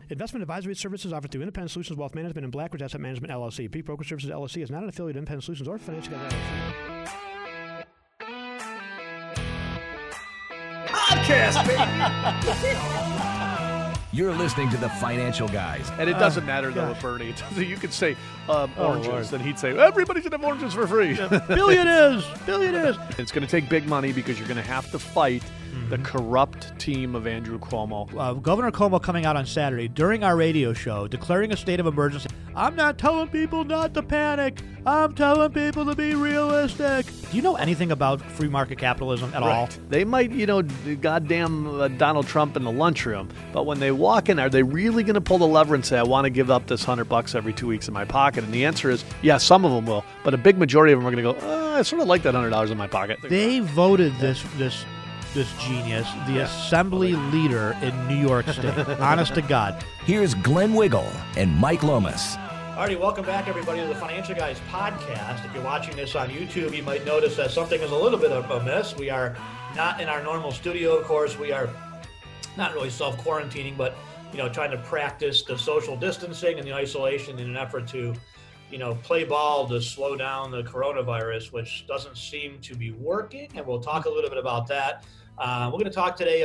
Investment advisory services offered through Independent Solutions Wealth Management and Blackridge Asset Management, LLC. Peak Broker Services, LLC is not an affiliate of Independent Solutions or Financial Guys, LLC. Podcast, baby! You're listening to the Financial Guys. And it doesn't matter, though, with Bernie. You could say oranges, and he'd say, everybody should have oranges for free. Billionaires! It's going to take big money because you're going to have to fight the corrupt team of Andrew Cuomo. Governor Cuomo coming out on Saturday during our radio show declaring a state of emergency. I'm not telling people not to panic. I'm telling people to be realistic. Do you know anything about free market capitalism at all? They might, goddamn Donald Trump in the lunchroom, but when they walk in, are they really going to pull the lever and say, I want to give up this $100 every 2 weeks in my pocket? And the answer is, yeah, some of them will, but a big majority of them are going to go, I sort of like that $100 in my pocket. They voted this genius, the assembly leader in New York State. Honest to God. Here's Glenn Wiggle and Mike Lomas. Alrighty, welcome back, everybody, to the Financial Guys podcast. If you're watching this on YouTube, you might notice that something is a little bit amiss. We are not in our normal studio, of course. We are not really self-quarantining, but, trying to practice the social distancing and the isolation in an effort to, play ball to slow down the coronavirus, which doesn't seem to be working. And we'll talk a little bit about that. We're going to talk today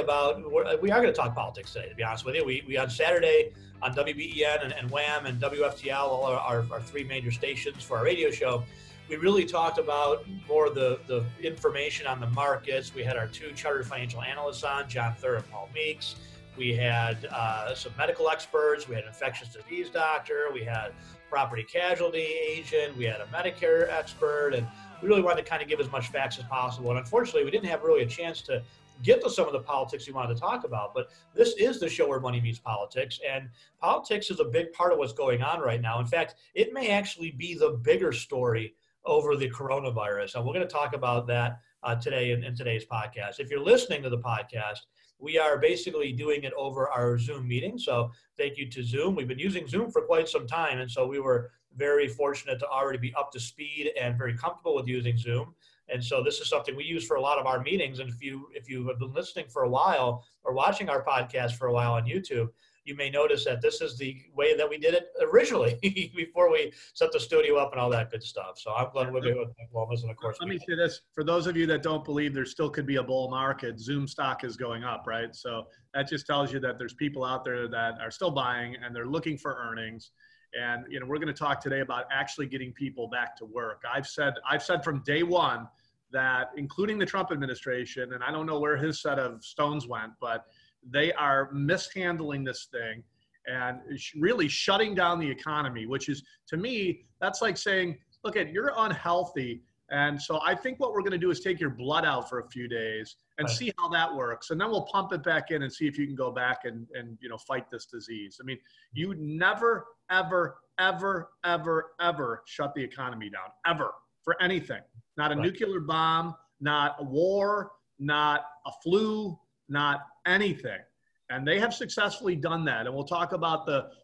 we are going to talk politics today, to be honest with you. We on Saturday on WBEN and WHAM and WFTL, all our three major stations for our radio show, we really talked about more the information on the markets. We had our two chartered financial analysts on, John Thur and Paul Meeks. We had some medical experts. We had an infectious disease doctor. We had property casualty agent. We had a Medicare expert. And we really wanted to kind of give as much facts as possible. And unfortunately, we didn't have really a chance to get to some of the politics we wanted to talk about. But this is the show where money meets politics. And politics is a big part of what's going on right now. In fact, it may actually be the bigger story over the coronavirus. And we're going to talk about that today in today's podcast. If you're listening to the podcast, we are basically doing it over our Zoom meeting. So thank you to Zoom. We've been using Zoom for quite some time. And so we were very fortunate to already be up to speed and very comfortable with using Zoom. And so this is something we use for a lot of our meetings. And if you have been listening for a while or watching our podcast for a while on YouTube, you may notice that this is the way that we did it originally before we set the studio up and all that good stuff. So I'm Glenn Wiggle with Mike Lomas, and of course. Let me say this. For those of you that don't believe there still could be a bull market, Zoom stock is going up, right? So that just tells you that there's people out there that are still buying and they're looking for earnings. And, we're going to talk today about actually getting people back to work. I've said from day one that, including the Trump administration, and I don't know where his set of stones went, but they are mishandling this thing and really shutting down the economy, which is, to me, that's like saying, look, you're unhealthy. And so I think what we're going to do is take your blood out for a few days and see how that works. And then we'll pump it back in and see if you can go back and fight this disease. I mean, you never, ever, ever, ever, ever shut the economy down, ever, for anything. Not a nuclear bomb, not a war, not a flu, not anything. And they have successfully done that. And we'll talk about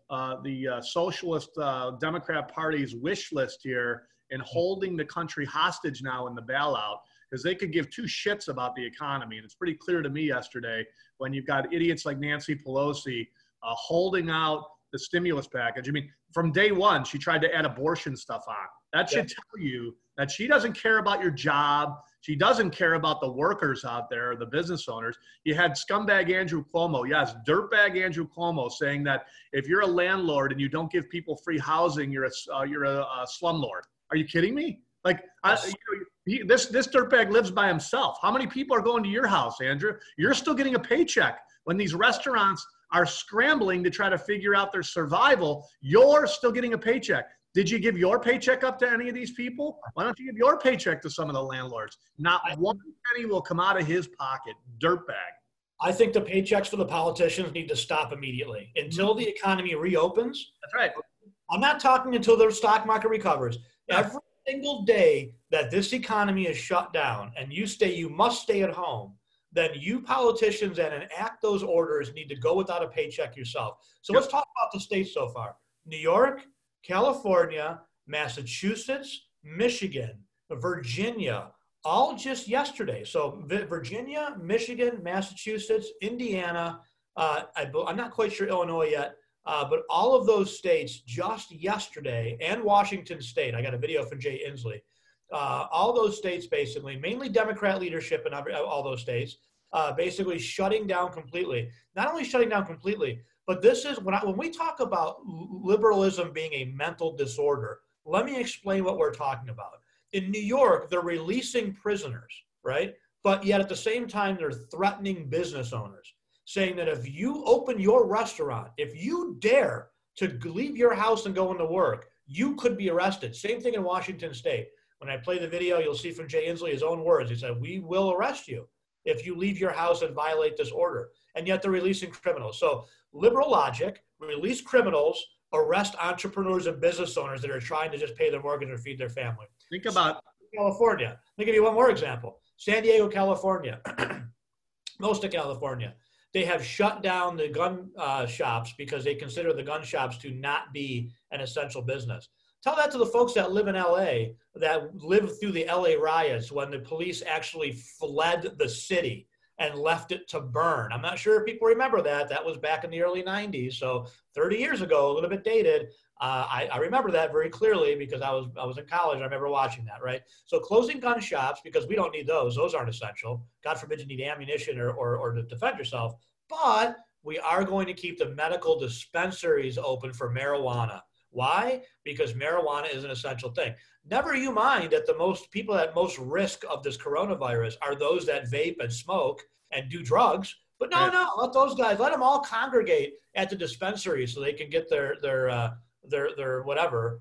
the Socialist Democrat Party's wish list here in holding the country hostage now in the bailout, because they could give two shits about the economy. And it's pretty clear to me yesterday when you've got idiots like Nancy Pelosi holding out the stimulus package. I mean, from day one, she tried to add abortion stuff on. That should tell you that she doesn't care about your job. She doesn't care about the workers out there, the business owners. You had scumbag Andrew Cuomo, yes, dirtbag Andrew Cuomo, saying that if you're a landlord and you don't give people free housing, you're a slumlord. Are you kidding me? Like, this dirtbag lives by himself. How many people are going to your house, Andrew? You're still getting a paycheck. When these restaurants are scrambling to try to figure out their survival, you're still getting a paycheck. Did you give your paycheck up to any of these people? Why don't you give your paycheck to some of the landlords? Not one penny will come out of his pocket. Dirtbag. I think the paychecks for the politicians need to stop immediately until the economy reopens. That's right. I'm not talking until the stock market recovers. Yeah. Every single day that this economy is shut down and you must stay at home, then you politicians that enact those orders need to go without a paycheck yourself. So let's talk about the states so far. New York, California, Massachusetts, Michigan, Virginia, all just yesterday. So Virginia, Michigan, Massachusetts, Indiana, I'm not quite sure Illinois yet, But all of those states just yesterday, and Washington State, I got a video from Jay Inslee, all those states basically, mainly Democrat leadership in all those states, basically shutting down completely. Not only shutting down completely, but this is when we talk about liberalism being a mental disorder, let me explain what we're talking about. In New York, they're releasing prisoners, right? But yet at the same time, they're threatening business owners, saying that if you open your restaurant, if you dare to leave your house and go into work, you could be arrested. Same thing in Washington State. When I play the video, you'll see from Jay Inslee his own words. He said, we will arrest you if you leave your house and violate this order. And yet they're releasing criminals. So liberal logic, release criminals, arrest entrepreneurs and business owners that are trying to just pay their mortgage or feed their family. Think about California. Let me give you one more example. San Diego, California, most of California. They have shut down the gun shops because they consider the gun shops to not be an essential business. Tell that to the folks that live in LA, that lived through the LA riots when the police actually fled the city and left it to burn. I'm not sure if people remember that. That was back in the early 90s. So 30 years ago, a little bit dated. I remember that very clearly because I was in college. And I remember watching that, right? So closing gun shops, because we don't need those. Those aren't essential. God forbid you need ammunition or to defend yourself. But we are going to keep the medical dispensaries open for marijuana. Why? Because marijuana is an essential thing. Never you mind that the most people at most risk of this coronavirus are those that vape and smoke and do drugs. But no, let those guys, let them all congregate at the dispensary so they can get their whatever,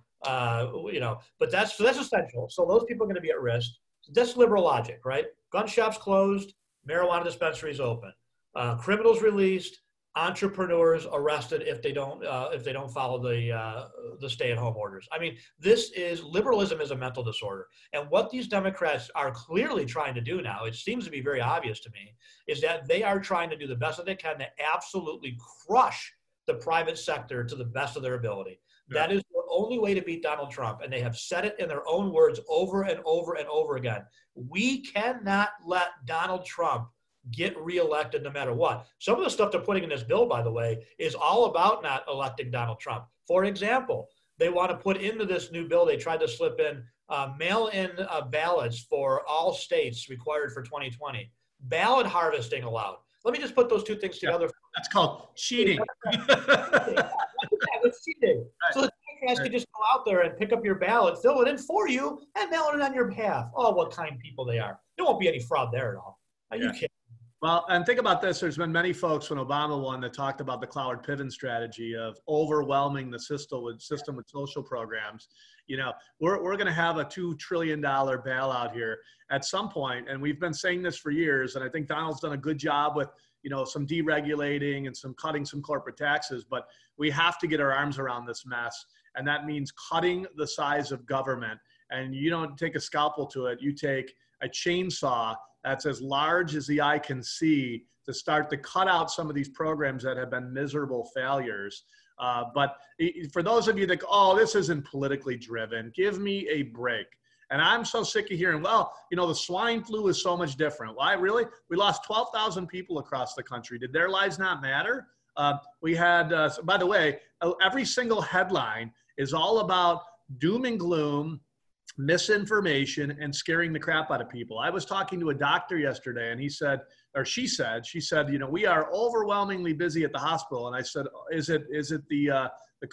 But that's essential. So those people are going to be at risk. That's liberal logic, right? Gun shops closed, marijuana dispensaries open, criminals released, entrepreneurs arrested if they don't follow the stay-at-home orders. I mean, liberalism is a mental disorder, and what these Democrats are clearly trying to do now, it seems to be very obvious to me, is that they are trying to do the best that they can to absolutely crush the private sector to the best of their ability. Yeah. That is the only way to beat Donald Trump, and they have said it in their own words over and over and over again. We cannot let Donald Trump get reelected no matter what. Some of the stuff they're putting in this bill, by the way, is all about not electing Donald Trump. For example, they want to put into this new bill, they tried to slip in mail-in ballots for all states required for 2020. Ballot harvesting allowed. Let me just put those two things together. That's called cheating. It's cheating. So the Democrats could just go out there and pick up your ballot, fill it in for you, and mail it on your behalf. Oh, what kind people they are. There won't be any fraud there at all. Are you kidding? Well, and think about this. There's been many folks when Obama won that talked about the Cloward-Piven strategy of overwhelming the system with social programs. You know, we're going to have a $2 trillion bailout here at some point, and we've been saying this for years, and I think Donald's done a good job with, some deregulating and some cutting some corporate taxes, but we have to get our arms around this mess, and that means cutting the size of government. And you don't take a scalpel to it, you take a chainsaw that's as large as the eye can see to start to cut out some of these programs that have been miserable failures. But for those of you that, this isn't politically driven, give me a break. And I'm so sick of hearing, the swine flu is so much different. Why, really? We lost 12,000 people across the country. Did their lives not matter? We had, by the way, every single headline is all about doom and gloom, misinformation, and scaring the crap out of people. I was talking to a doctor yesterday, and she said, we are overwhelmingly busy at the hospital. And I said, is it the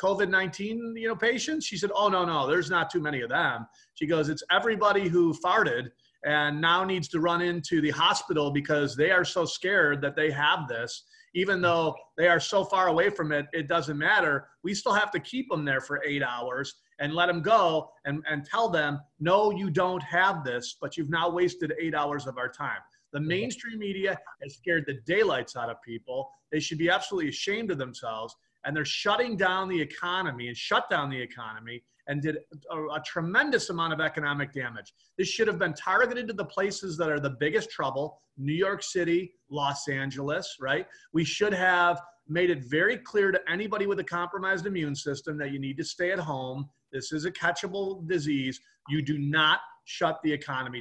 COVID-19, patients? She said, oh, no, there's not too many of them. She goes, it's everybody who farted and now needs to run into the hospital because they are so scared that they have this. Even though they are so far away from it, it doesn't matter. We still have to keep them there for 8 hours and let them go and tell them, no, you don't have this, but you've now wasted 8 hours of our time. The mainstream media has scared the daylights out of people. They should be absolutely ashamed of themselves. And they're shutting down the economy and shut down the economy and did a tremendous amount of economic damage. This should have been targeted to the places that are the biggest trouble, New York City, Los Angeles, right? We should have made it very clear to anybody with a compromised immune system that you need to stay at home. This is a catchable disease. You do not shut the economy down.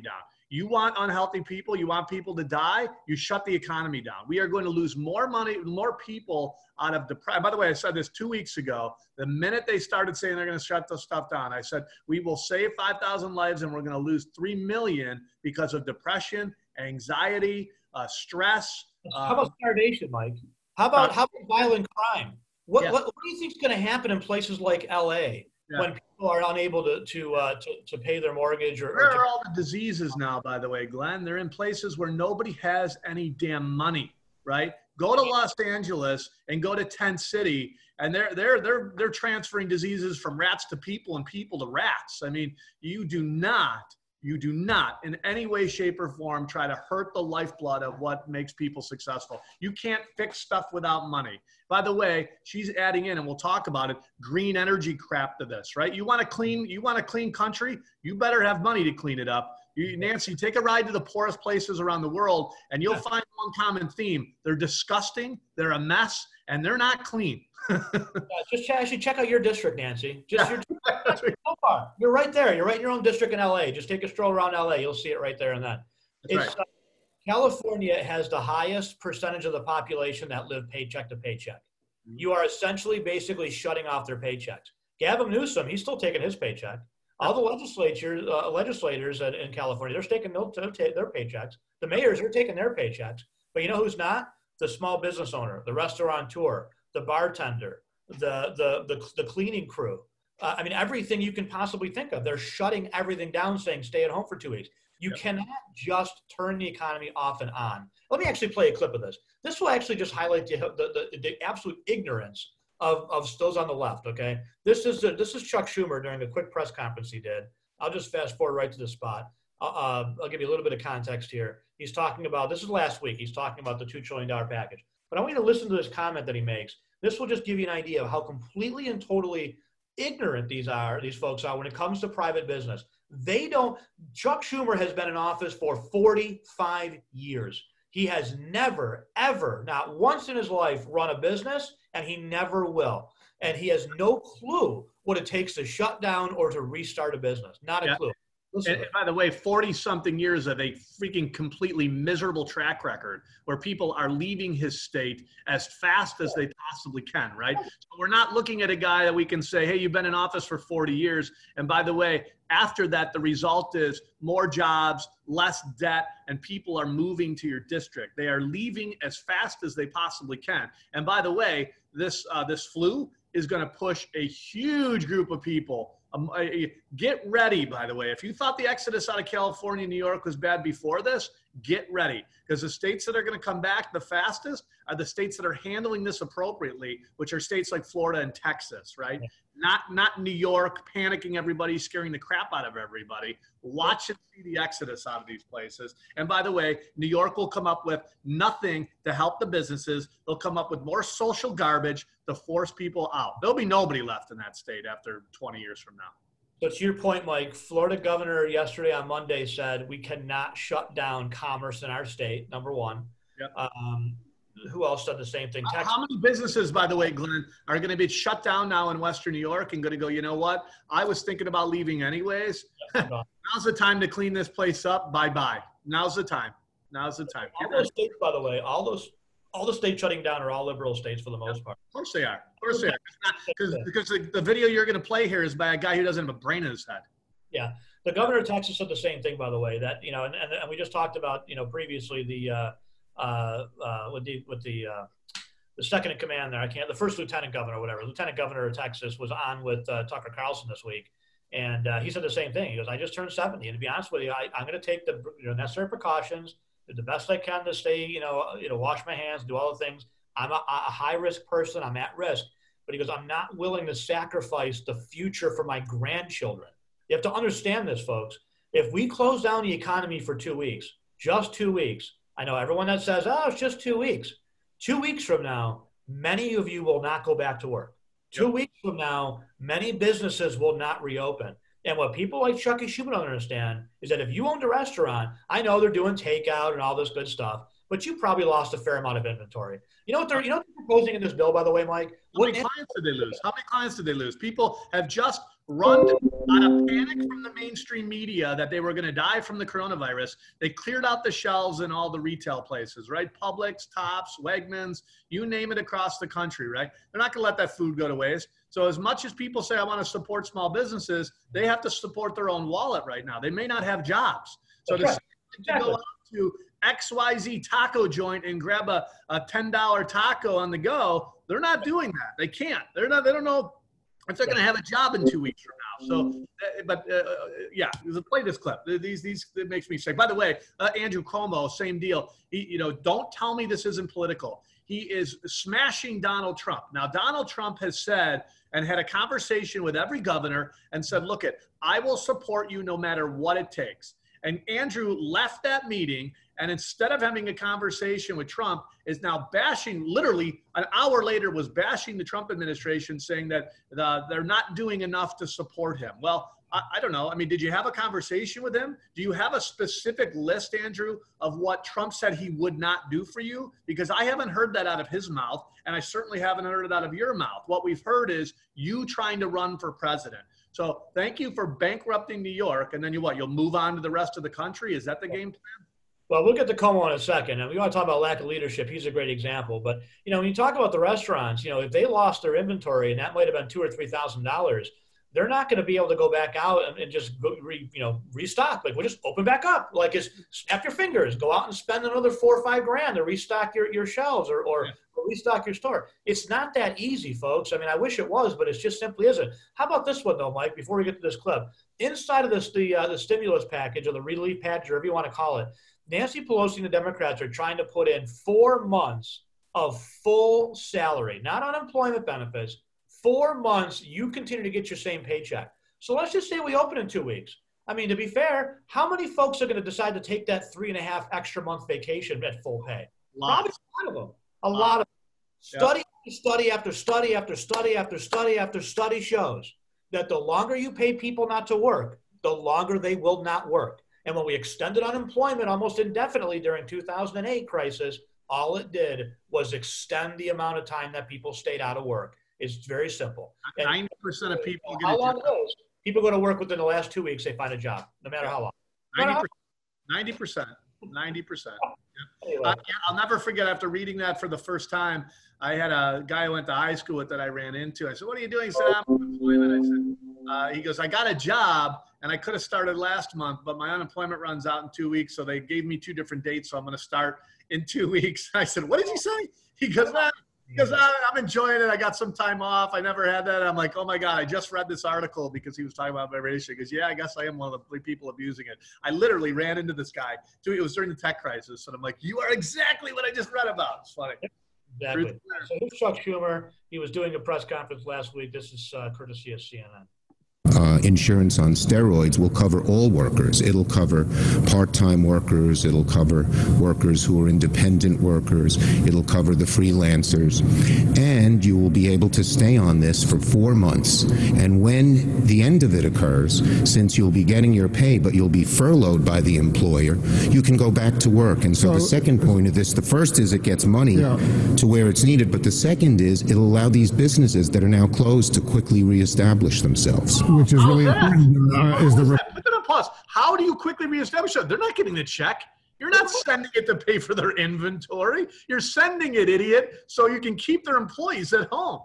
You want unhealthy people, you want people to die, you shut the economy down. We are going to lose more money, more people out of depression. By the way, I said this 2 weeks ago. The minute they started saying they're going to shut this stuff down, I said, we will save 5,000 lives and we're going to lose 3 million because of depression, anxiety, stress. How about starvation, Mike? How about violent crime? What do you think is going to happen in places like LA when people are unable to pay their mortgage? Where are all the diseases now, by the way, Glenn? They're in places where nobody has any damn money, right? Go to Los Angeles and go to Tent City, and they're transferring diseases from rats to people and people to rats. I mean, you do not in any way, shape, or form try to hurt the lifeblood of what makes people successful. You can't fix stuff without money. By the way, she's adding in, and we'll talk about it, green energy crap to this, right? You want a clean country? You better have money to clean it up. Nancy, take a ride to the poorest places around the world, and you'll find one common theme. They're disgusting, they're a mess, and they're not clean. Just actually check out your district, Nancy. So far, you're right there. You're right in your own district in LA. Just take a stroll around LA. You'll see it right there and then. California has the highest percentage of the population that live paycheck to paycheck. You are essentially basically shutting off their paychecks. Gavin Newsom, he's still taking his paycheck. All the legislators in California, they're taking their paychecks. The mayors are taking their paychecks. But you know who's not? The small business owner, the restaurateur, the bartender, the cleaning crew. I mean, everything you can possibly think of. They're shutting everything down, saying stay at home for 2 weeks. You cannot just turn the economy off and on. Let me actually play a clip of this. This will actually just highlight the absolute ignorance of those on the left, okay? This is Chuck Schumer during a quick press conference he did. I'll just fast forward right to the spot. I'll give you a little bit of context here. He's talking about, this is last week, he's talking about the $2 trillion package. But I want you to listen to this comment that he makes. This will just give you an idea of how completely and totally ignorant these folks are when it comes to private business. Chuck Schumer has been in office for 45 years. He has never, ever, not once in his life run a business, and he never will. And he has no clue what it takes to shut down or to restart a business. Not a clue. And by the way, 40-something years of a freaking completely miserable track record where people are leaving his state as fast as they possibly can, right? So we're not looking at a guy that we can say, hey, you've been in office for 40 years. And by the way, after that, the result is more jobs, less debt, and people are moving to your district. They are leaving as fast as they possibly can. And by the way, this flu is going to push a huge group of people. Get ready, by the way. If you thought the exodus out of California and New York was bad before this, get ready. Because the states that are going to come back the fastest are the states that are handling this appropriately, which are states like Florida and Texas, right? Yeah. Not New York, panicking everybody, scaring the crap out of everybody. Watch and see the exodus out of these places. And by the way, New York will come up with nothing to help the businesses. They'll come up with more social garbage to force people out. There'll be nobody left in that state after 20 years from now. So to your point, Mike, Florida governor yesterday on Monday said we cannot shut down commerce in our state, number one. Yep. Who else said the same thing? How many businesses, by the way, Glenn, are going to be shut down now in Western New York and going to go, you know what? I was thinking about leaving anyways. Now's the time to clean this place up. Bye-bye. Now's the time. Now's the time. All those states, by the way, all the states shutting down are all liberal states for the most part. Of course they are. Of course they are. Because the video you're going to play here is by a guy who doesn't have a brain in his head. Yeah. The governor of Texas said the same thing, by the way, that, you know, and we just talked about, you know, previously with the second in command there, the first lieutenant governor or whatever, lieutenant governor of Texas was on with Tucker Carlson this week. And he said the same thing. He goes, I just turned 70. And to be honest with you, I'm going to take the necessary precautions, do the best I can to stay, wash my hands, do all the things. I'm a high-risk person. I'm at risk. But he goes, I'm not willing to sacrifice the future for my grandchildren. You have to understand this, folks. If we close down the economy for 2 weeks, just 2 weeks, I know everyone that says, oh, it's just 2 weeks. 2 weeks from now, many of you will not go back to work. 2 weeks from now, many businesses will not reopen. And what people like Chucky Schumer don't understand is that if you owned a restaurant, I know they're doing takeout and all this good stuff, but you probably lost a fair amount of inventory. You know what they're proposing in this bill, by the way, Mike? How many clients did they lose? How many clients did they lose? People have just run out of panic from the mainstream media that they were going to die from the coronavirus. They cleared out the shelves in all the retail places, right? Publix, Tops, Wegmans, you name it across the country, right? They're not going to let that food go to waste. So as much as people say, I want to support small businesses, they have to support their own wallet right now. They may not have jobs. So to go out to XYZ taco joint and grab a $10 taco on the go, they're not doing that. They can't. They don't know if they're going to have a job in 2 weeks from now. So, yeah, play this clip. These it makes me sick. By the way, Andrew Cuomo, same deal. Don't tell me this isn't political. He is smashing Donald Trump. Now, Donald Trump has said and had a conversation with every governor and said, look, I will support you no matter what it takes. And Andrew left that meeting, and instead of having a conversation with Trump, is now bashing, literally an hour later, was bashing the Trump administration, saying that they're not doing enough to support him. Well, I don't know. I mean, did you have a conversation with him? Do you have a specific list, Andrew, of what Trump said he would not do for you? Because I haven't heard that out of his mouth, and I certainly haven't heard it out of your mouth. What we've heard is you trying to run for president. So thank you for bankrupting New York, and then you'll move on to the rest of the country? Is that the game plan? Well, we'll get to Cuomo in a second, and we want to talk about lack of leadership. He's a great example. But, when you talk about the restaurants, if they lost their inventory, and that might have been $2,000 or $3,000, they're not going to be able to go back out and just restock. Like, we'll just open back up. Like, snap your fingers, go out and spend another $4 or $5 grand to restock your shelves or restock your store. It's not that easy, folks. I mean, I wish it was, but it just simply isn't. How about this one, though, Mike, before we get to this clip? Inside of this, the stimulus package or the relief package, or whatever you want to call it, Nancy Pelosi and the Democrats are trying to put in 4 months of full salary, not unemployment benefits. 4 months, you continue to get your same paycheck. So let's just say we open in 2 weeks. I mean, to be fair, how many folks are going to decide to take that 3.5 extra month vacation at full pay? Probably a lot of them. A lot of them. Study after study after study after study after study shows that the longer you pay people not to work, the longer they will not work. And when we extended unemployment almost indefinitely during 2008 crisis, all it did was extend the amount of time that people stayed out of work. It's very simple. 90% of people get how long it is, people go to work within the last 2 weeks, they find a job, no matter how long. 90%. Anyway. I'll never forget, after reading that for the first time, I had a guy I went to high school with that I ran into. I said, what are you doing? He said, I'm unemployment. I said, he goes, I got a job and I could have started last month, but my unemployment runs out in 2 weeks. So they gave me 2 different dates. So I'm going to start in 2 weeks. I said, what did you say? He goes, because I'm enjoying it. I got some time off. I never had that. I'm like, oh my God, I just read this article because he was talking about vibration. He goes, yeah, I guess I am one of the people abusing it. I literally ran into this guy. It was during the tech crisis. And I'm like, you are exactly what I just read about. It's funny. Exactly. So here's Chuck Schumer. He was doing a press conference last week. This is courtesy of CNN. Insurance on steroids will cover all workers. It'll cover part-time workers. It'll cover workers who are independent workers. It'll cover the freelancers. And you will be able to stay on this for 4 months. And when the end of it occurs, since you'll be getting your pay, but you'll be furloughed by the employer, you can go back to work. And so the second point of this, the first is it gets money to where it's needed, but the second is it'll allow these businesses that are now closed to quickly reestablish themselves. Which is really important. Put them on pause. How do you quickly reestablish it? They're not getting the check. You're not sending it to pay for their inventory. You're sending it, idiot, so you can keep their employees at home.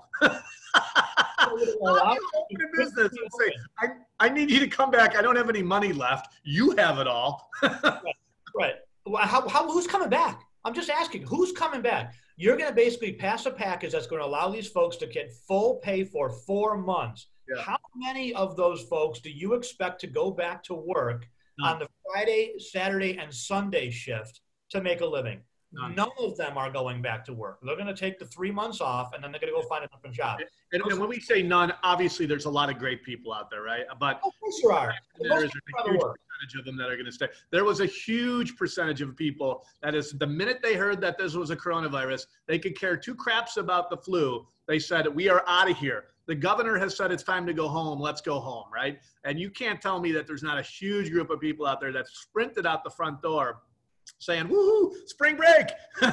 How do you open a business and say, I need you to come back. I don't have any money left. You have it all. Right. Who's coming back? I'm just asking, who's coming back? You're going to basically pass a package that's going to allow these folks to get full pay for 4 months. Yeah. How many of those folks do you expect to go back to work on the Friday, Saturday, and Sunday shift to make a living? None of them are going back to work. They're going to take the 3 months off, and then they're going to go find a different job. And when we say none, obviously there's a lot of great people out there, right? But of course there are. There's a huge percentage of them that are going to stay. There was a huge percentage of people that is, the minute they heard that this was a coronavirus, they could care 2 craps about the flu. They said, we are out of here. The governor has said it's time to go home. Let's go home, right? And you can't tell me that there's not a huge group of people out there that sprinted out the front door saying, woohoo, spring break.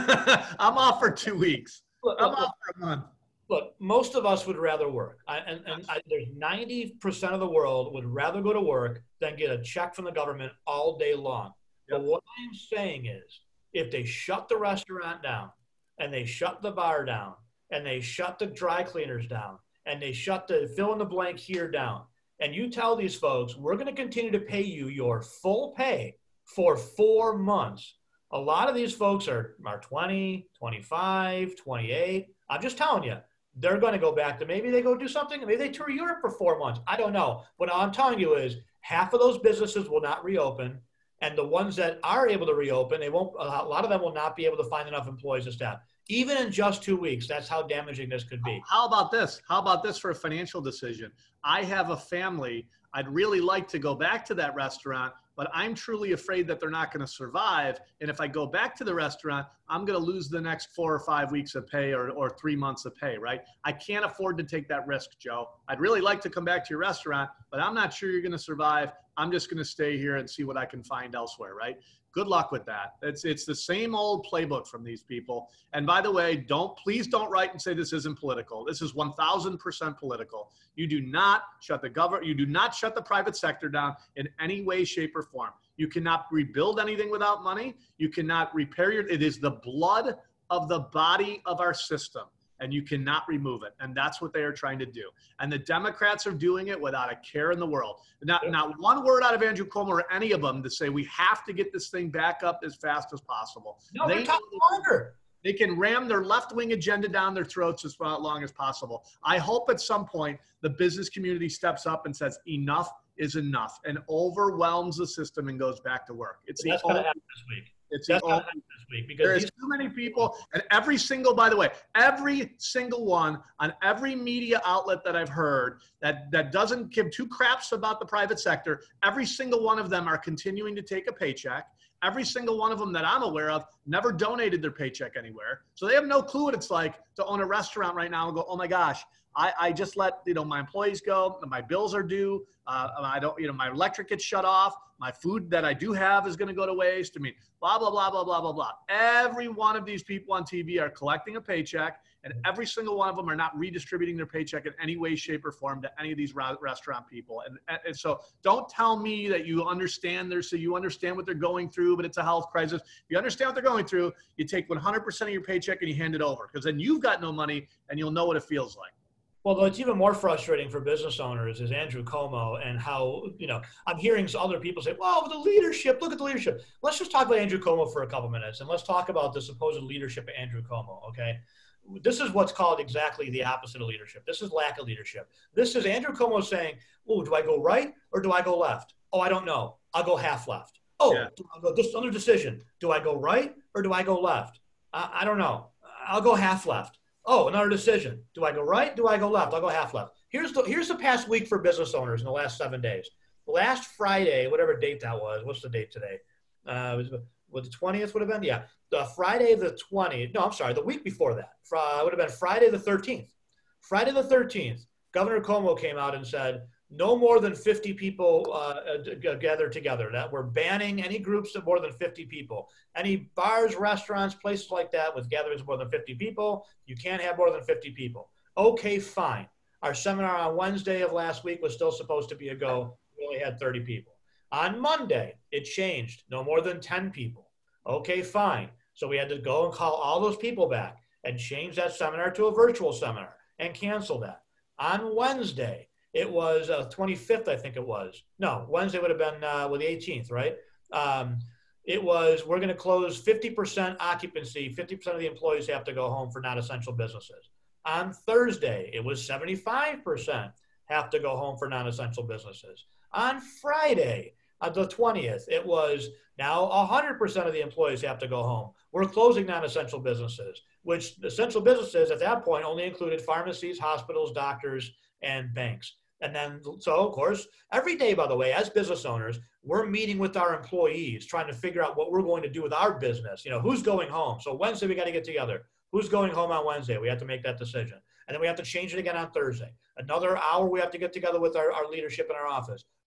I'm off for 2 weeks. I'm off for a month. Look, most of us would rather work. There's 90% of the world would rather go to work than get a check from the government all day long. Yep. But what I'm saying is, if they shut the restaurant down and they shut the bar down and they shut the dry cleaners down and they shut the fill in the blank here down, and you tell these folks, we're going to continue to pay you your full pay for 4 months. A lot of these folks are 20, 25, 28. I'm just telling you, they're going to go back to, maybe they go do something. Maybe they tour Europe for 4 months. I don't know. What I'm telling you is half of those businesses will not reopen. And the ones that are able to reopen, a lot of them will not be able to find enough employees to staff. Even in just 2 weeks, that's how damaging this could be. How about this? How about this for a financial decision? I have a family. I'd really like to go back to that restaurant, but I'm truly afraid that they're not going to survive. And if I go back to the restaurant, I'm going to lose the next 4 or 5 weeks of pay or 3 months of pay, right? I can't afford to take that risk, Joe. I'd really like to come back to your restaurant, but I'm not sure you're going to survive. I'm just going to stay here and see what I can find elsewhere, right? Good luck with that. It's the same old playbook from these people. And by the way, please don't write and say this isn't political. This is 1000% political. You do not shut the government. You do not shut the private sector down in any way, shape, or form. You cannot rebuild anything without money. You cannot repair it is the blood of the body of our system, and you cannot remove it. And that's what they are trying to do. And the Democrats are doing it without a care in the world. Not one word out of Andrew Cuomo or any of them to say we have to get this thing back up as fast as possible. No, they're talking longer. They can ram their left-wing agenda down their throats as long as possible. I hope at some point the business community steps up and says enough is enough and overwhelms the system and goes back to work. That's going to happen this week. That's going to happen this week because there's too many people, and every single one on every media outlet that I've heard that doesn't give two craps about the private sector, every single one of them are continuing to take a paycheck. Every single one of them that I'm aware of never donated their paycheck anywhere. So they have no clue what it's like to own a restaurant right now and go, oh my gosh, I just let, my employees go. My bills are due. My electric gets shut off. My food that I do have is going to go to waste. Blah, blah, blah, blah, blah, blah, blah. Every one of these people on TV are collecting a paycheck, and every single one of them are not redistributing their paycheck in any way, shape, or form to any of these restaurant people. And so don't tell me that you understand what they're going through, but it's a health crisis. If you understand what they're going through, you take 100% of your paycheck and you hand it over, because then you've got no money and you'll know what it feels like. Well, what's even more frustrating for business owners is Andrew Cuomo and how, I'm hearing other people say, well, the leadership, look at the leadership. Let's just talk about Andrew Cuomo for a couple minutes, and let's talk about the supposed leadership of Andrew Cuomo, okay? This is what's called exactly the opposite of leadership. This is lack of leadership. This is Andrew Cuomo saying, oh, do I go right or do I go left? Oh, I don't know. I'll go half left. Oh, yeah. This other decision. Do I go right or do I go left? I don't know. I'll go half left. Oh, another decision. Do I go right? Do I go left? I'll go half left. Here's the past week for business owners in the last 7 days. Last Friday, whatever date that was. What's the date today? What the 20th would have been? Yeah. Friday the 20th. No, I'm sorry. The week before that. Would have been Friday the 13th. Friday the 13th, Governor Cuomo came out and said, no more than 50 people gathered together. That we're banning any groups of more than 50 people. Any bars, restaurants, places like that with gatherings of more than 50 people, you can't have more than 50 people. Okay, fine. Our seminar on Wednesday of last week was still supposed to be a go. We only had 30 people. On Monday, it changed. No more than 10 people. Okay, fine. So we had to go and call all those people back and change that seminar to a virtual seminar and cancel that. On Wednesday, it was 25th, I think it was. No, Wednesday would have been the 18th, right? It was, we're going to close 50% occupancy. 50% of the employees have to go home for non-essential businesses. On Thursday, it was 75% have to go home for non-essential businesses. On Friday, the 20th, it was now 100% of the employees have to go home. We're closing non-essential businesses, which essential businesses at that point only included pharmacies, hospitals, doctors, and banks. And then, so of course, every day, by the way, as business owners, we're meeting with our employees, trying to figure out what we're going to do with our business. Who's going home? So Wednesday, we got to get together. Who's going home on Wednesday? We have to make that decision. And then we have to change it again on Thursday. Another hour, we have to get together with our leadership in our office.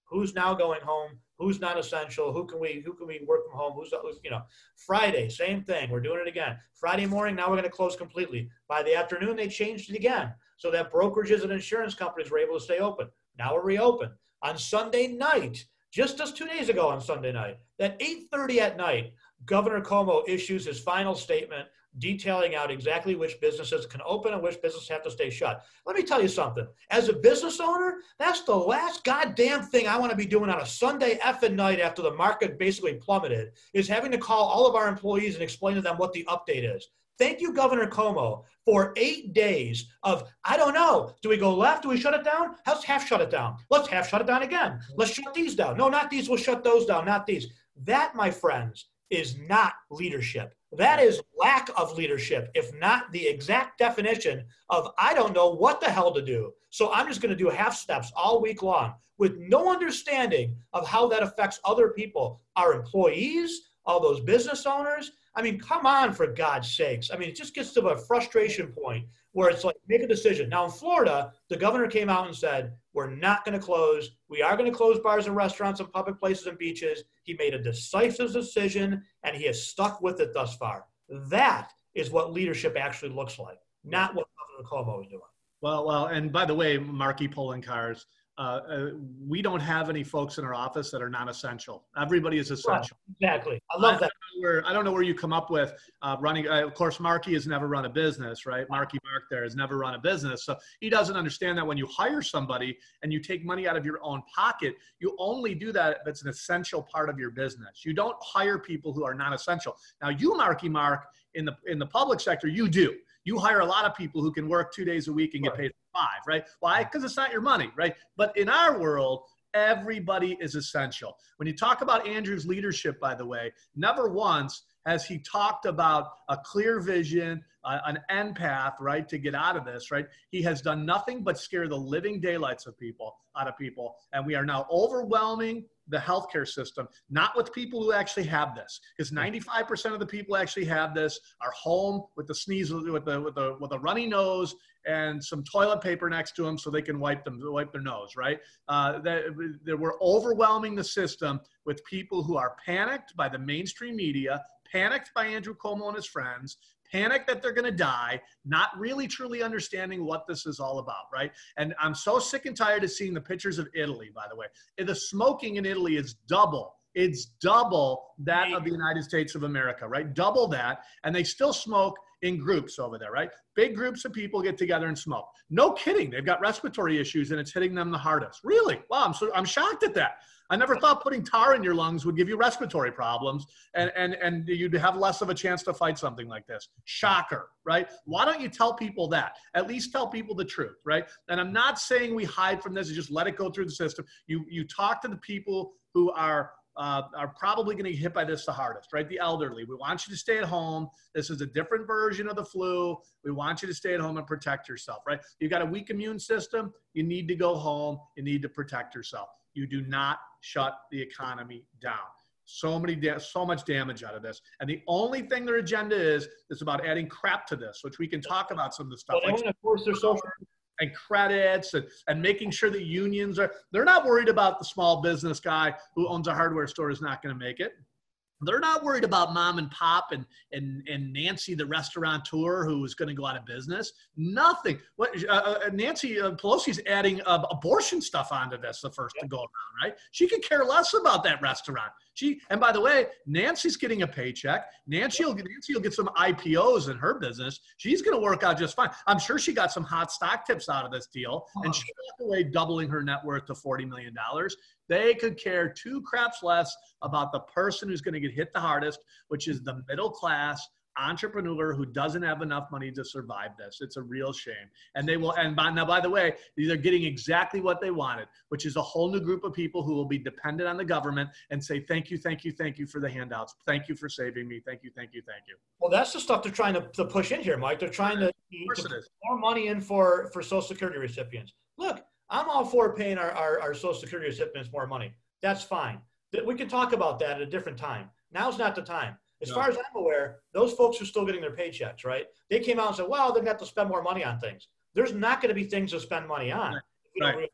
Who's now going home? Who's not essential? Who can we work from home? Who's Friday, same thing. We're doing it again. Friday morning, now we're going to close completely. By the afternoon, they changed it again so that brokerages and insurance companies were able to stay open. Now we're reopened. On Sunday night, just 2 days ago on Sunday night, at 8:30 at night, Governor Cuomo issues his final statement detailing out exactly which businesses can open and which businesses have to stay shut. Let me tell you something. As a business owner, that's the last goddamn thing I want to be doing on a Sunday effing night after the market basically plummeted, is having to call all of our employees and explain to them what the update is. Thank you, Governor Cuomo, for 8 days of, I don't know, do we go left? Do we shut it down? Let's half shut it down. Let's half shut it down again. Let's shut these down. No, not these. We'll shut those down, not these. That, my friends, is not leadership. That is lack of leadership, if not the exact definition of I don't know what the hell to do. So I'm just going to do half steps all week long with no understanding of how that affects other people, our employees, all those business owners. I mean, come on, for God's sakes. I mean, it just gets to a frustration point where it's like, make a decision. Now in Florida, the governor came out and said, we're not going to close. We are going to close bars and restaurants and public places and beaches. He made a decisive decision, and he has stuck with it thus far. That is what leadership actually looks like, not what Governor Cuomo is doing. Well, and by the way, Marky Pulling Cars, we don't have any folks in our office that are non-essential. Everybody is essential. Exactly. I love that. I don't know where you come up with running. Of course, Marky has never run a business, right? Marky Mark there has never run a business. So he doesn't understand that when you hire somebody and you take money out of your own pocket, you only do that if it's an essential part of your business. You don't hire people who are non-essential. Now you, Marky Mark, in the public sector, you do. You hire a lot of people who can work 2 days a week and get paid 5, right? Why? Because it's not your money, right? But in our world, everybody is essential. When you talk about Andrew's leadership, by the way, never once has he talked about a clear vision, an end path, right, to get out of this, right? He has done nothing but scare the living daylights out of people. And we are now overwhelming the healthcare system, not with people who actually have this, because 95% of the people actually have this are home with the sneeze, with a runny nose and some toilet paper next to them so they can wipe their nose, right? We're overwhelming the system with people who are panicked by the mainstream media, panicked by Andrew Cuomo and his friends, panicked that they're going to die, not really truly understanding what this is all about, right? And I'm so sick and tired of seeing the pictures of Italy, by the way. The smoking in Italy is double. It's double that of the United States of America, right? Double that. And they still smoke in groups over there, right? Big groups of people get together and smoke. No kidding. They've got respiratory issues and it's hitting them the hardest. Really? Wow, I'm shocked at that. I never thought putting tar in your lungs would give you respiratory problems and you'd have less of a chance to fight something like this. Shocker, right? Why don't you tell people that? At least tell people the truth, right? And I'm not saying we hide from this and just let it go through the system. You talk to the people who are probably going to get hit by this the hardest, right? The elderly. We want you to stay at home. This is a different version of the flu. We want you to stay at home and protect yourself, right? You've got a weak immune system. You need to go home. You need to protect yourself. You do not shut the economy down. So much damage out of this. And the only thing their agenda is about adding crap to this, which we can talk about some of the stuff. Well, they want to force their social and credits and making sure that unions they're not worried about the small business guy who owns a hardware store is not going to make it. They're not worried about mom and pop and Nancy, the restaurateur, who is going to go out of business. Nothing. Nancy Pelosi's adding abortion stuff onto this the first to go around, right? She could care less about that restaurant. And by the way, Nancy's getting a paycheck. Nancy will get some IPOs in her business. She's going to work out just fine. I'm sure she got some hot stock tips out of this deal, and she walked away doubling her net worth to $40 million. They could care 2 craps less about the person who's going to get hit the hardest, which is the middle class entrepreneur who doesn't have enough money to survive this. It's a real shame. And they will. And by the way, they're getting exactly what they wanted, which is a whole new group of people who will be dependent on the government and say, thank you, thank you, thank you for the handouts. Thank you for saving me. Thank you, thank you, thank you. Well, that's the stuff they're trying to push in here, Mike. They're trying to put more money in for Social Security recipients. Look, I'm all for paying our Social Security recipients more money. That's fine. We can talk about that at a different time. Now's not the time. As far as I'm aware, those folks are still getting their paychecks, right? They came out and said, well, they're going to have to spend more money on things. There's not going to be things to spend money on. Right.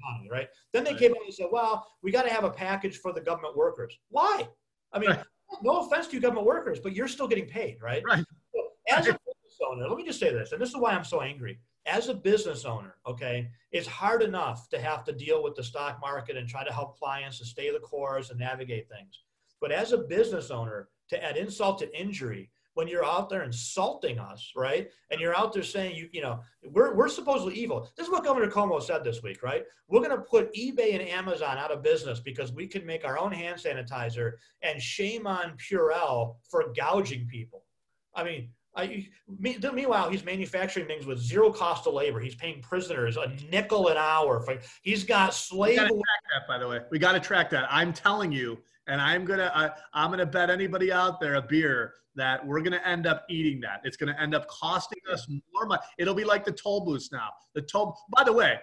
economy, right? Then they came out and said, well, we got to have a package for the government workers. Why? I mean, no offense to you government workers, but you're still getting paid, right? Right. So as a business owner, let me just say this, and this is why I'm so angry. As a business owner, okay, it's hard enough to have to deal with the stock market and try to help clients to stay the course and navigate things. But as a business owner, to add insult to injury, when you're out there insulting us, right? And you're out there saying, we're supposedly evil. This is what Governor Cuomo said this week, right? We're going to put eBay and Amazon out of business because we can make our own hand sanitizer, and shame on Purell for gouging people. I mean, meanwhile, he's manufacturing things with zero cost of labor. He's paying prisoners a nickel an hour. He's got slave. We got to track that, by the way. We got to track that. I'm telling you, and I'm gonna bet anybody out there a beer that we're gonna end up eating that. It's gonna end up costing us more money. It'll be like the toll booths now. By the way,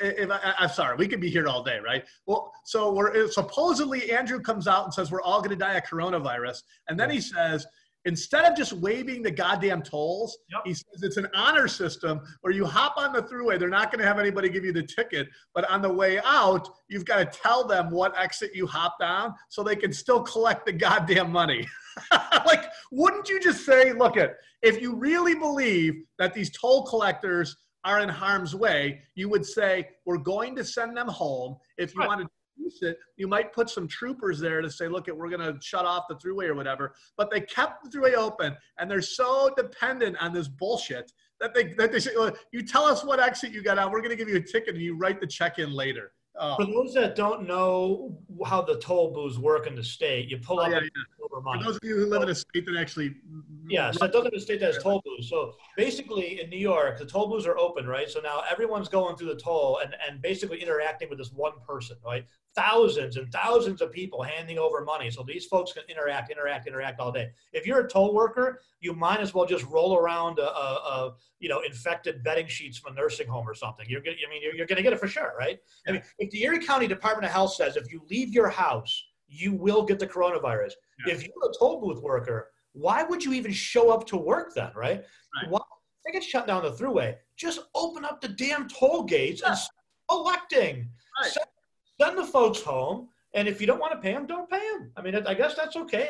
I'm sorry, we could be here all day, right? Well, so supposedly Andrew comes out and says we're all gonna die of coronavirus, and then he says, instead of just waiving the goddamn tolls, he says it's an honor system where you hop on the thruway. They're not going to have anybody give you the ticket, but on the way out, you've got to tell them what exit you hop down so they can still collect the goddamn money. Like, wouldn't you just say, look, if you really believe that these toll collectors are in harm's way, you would say, we're going to send them home. If you want to it, you might put some troopers there to say, look, we're going to shut off the thruway or whatever. But they kept the thruway open, and they're so dependent on this bullshit that they say, well, you tell us what exit you got out, we're going to give you a ticket, and you write the check in later. For those that don't know how the toll booths work in the state, you pull up over money. For those of you who live in a state that actually so it doesn't have a state that has toll booths. So basically in New York, the toll booths are open, right? So now everyone's going through the toll and basically interacting with this one person, right? Thousands and thousands of people handing over money. So these folks can interact all day. If you're a toll worker, you might as well just roll around infected bedding sheets from a nursing home or something. You're going to get it for sure, right? I mean, if the Erie County Department of Health says if you leave your house, you will get the coronavirus. If you're a toll booth worker, why would you even show up to work then, right? Why they get shut down the thruway? Just open up the damn toll gates and start collecting. Send the folks home, and if you don't want to pay them, don't pay them. I mean, I guess that's okay.